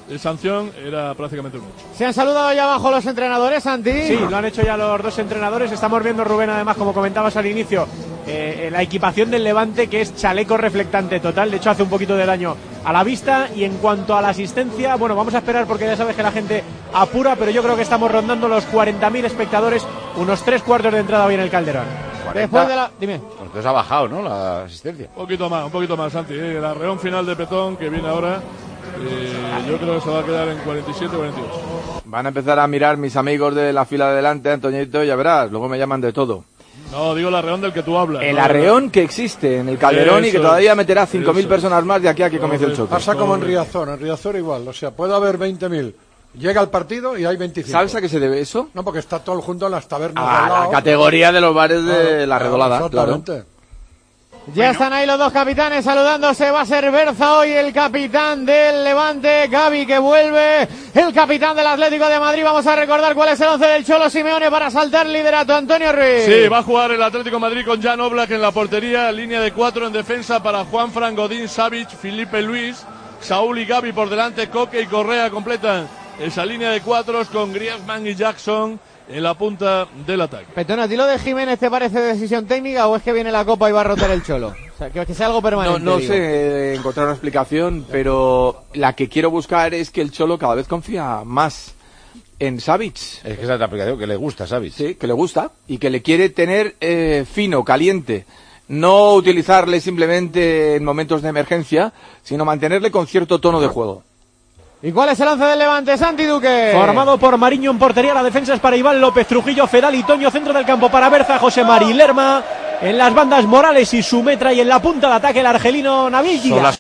de sanción era prácticamente un hecho. ¿Se han saludado ya abajo los entrenadores, Santi? Sí, lo han hecho ya los dos entrenadores. Estamos viendo, Rubén, además, como comentabas al inicio, eh, la equipación del Levante, que es chaleco reflectante total. De hecho, hace un poquito de daño a la vista. Y en cuanto a la asistencia, bueno, vamos a esperar porque ya sabes que la gente apura, pero yo creo que estamos rondando los cuarenta mil espectadores, unos tres cuartos de entrada hoy en el Calderón. Después de la... Dime. Entonces ha bajado, ¿no?, la asistencia. Un poquito más, un poquito más, Santi. ¿eh? El arreón final de Petón que viene ahora, eh, yo creo que se va a quedar en cuarenta y siete cuarenta y ocho. Van a empezar a mirar mis amigos de la fila de delante, Antoñito, ya verás, luego me llaman de todo. No, digo el arreón del que tú hablas. El ¿no? arreón que existe en el Calderón Eso y que todavía es, meterá cinco mil personas más de aquí a que comience el choque. Pasa como en Riazor, en Riazor igual, o sea, puede haber veinte mil. Llega el partido y hay veinticinco. ¿Sabes a qué se debe eso? No, porque está todo junto en las tabernas. A al lado. la categoría de los bares de Ah, la Redolada, claro. Ya están ahí los dos capitanes saludándose. Va a ser Berza hoy el capitán del Levante. Gavi que vuelve. El capitán del Atlético de Madrid. Vamos a recordar cuál es el once del Cholo Simeone para saltar liderato. Antonio Ruiz. Sí, va a jugar el Atlético de Madrid con Jan Oblak en la portería. Línea de cuatro en defensa para Juanfran, Godín, Savic, Felipe Luis, Saúl y Gavi por delante. Coque y Correa completan esa línea de cuatros con Griezmann y Jackson en la punta del ataque. Petón, ¿a ti lo de Jiménez te parece decisión técnica o es que viene la Copa y va a rotar el Cholo? O sea, que, que sea algo permanente. No, no digo. sé encontrar una explicación, pero la que quiero buscar es que el Cholo cada vez confía más en Savic. Es que esa es la aplicación que le gusta, Savic. Sí, que le gusta y que le quiere tener eh, fino, caliente. No utilizarle simplemente en momentos de emergencia, sino mantenerle con cierto tono de juego. ¿Y cuál es el once del Levante, Santi Duque? Formado por Mariño en portería, la defensa es para Iván López, Trujillo, Fedal y Toño, centro del campo para Berza, José Mari Lerma, en las bandas Morales y Sumetra y en la punta de ataque el argelino Navilla.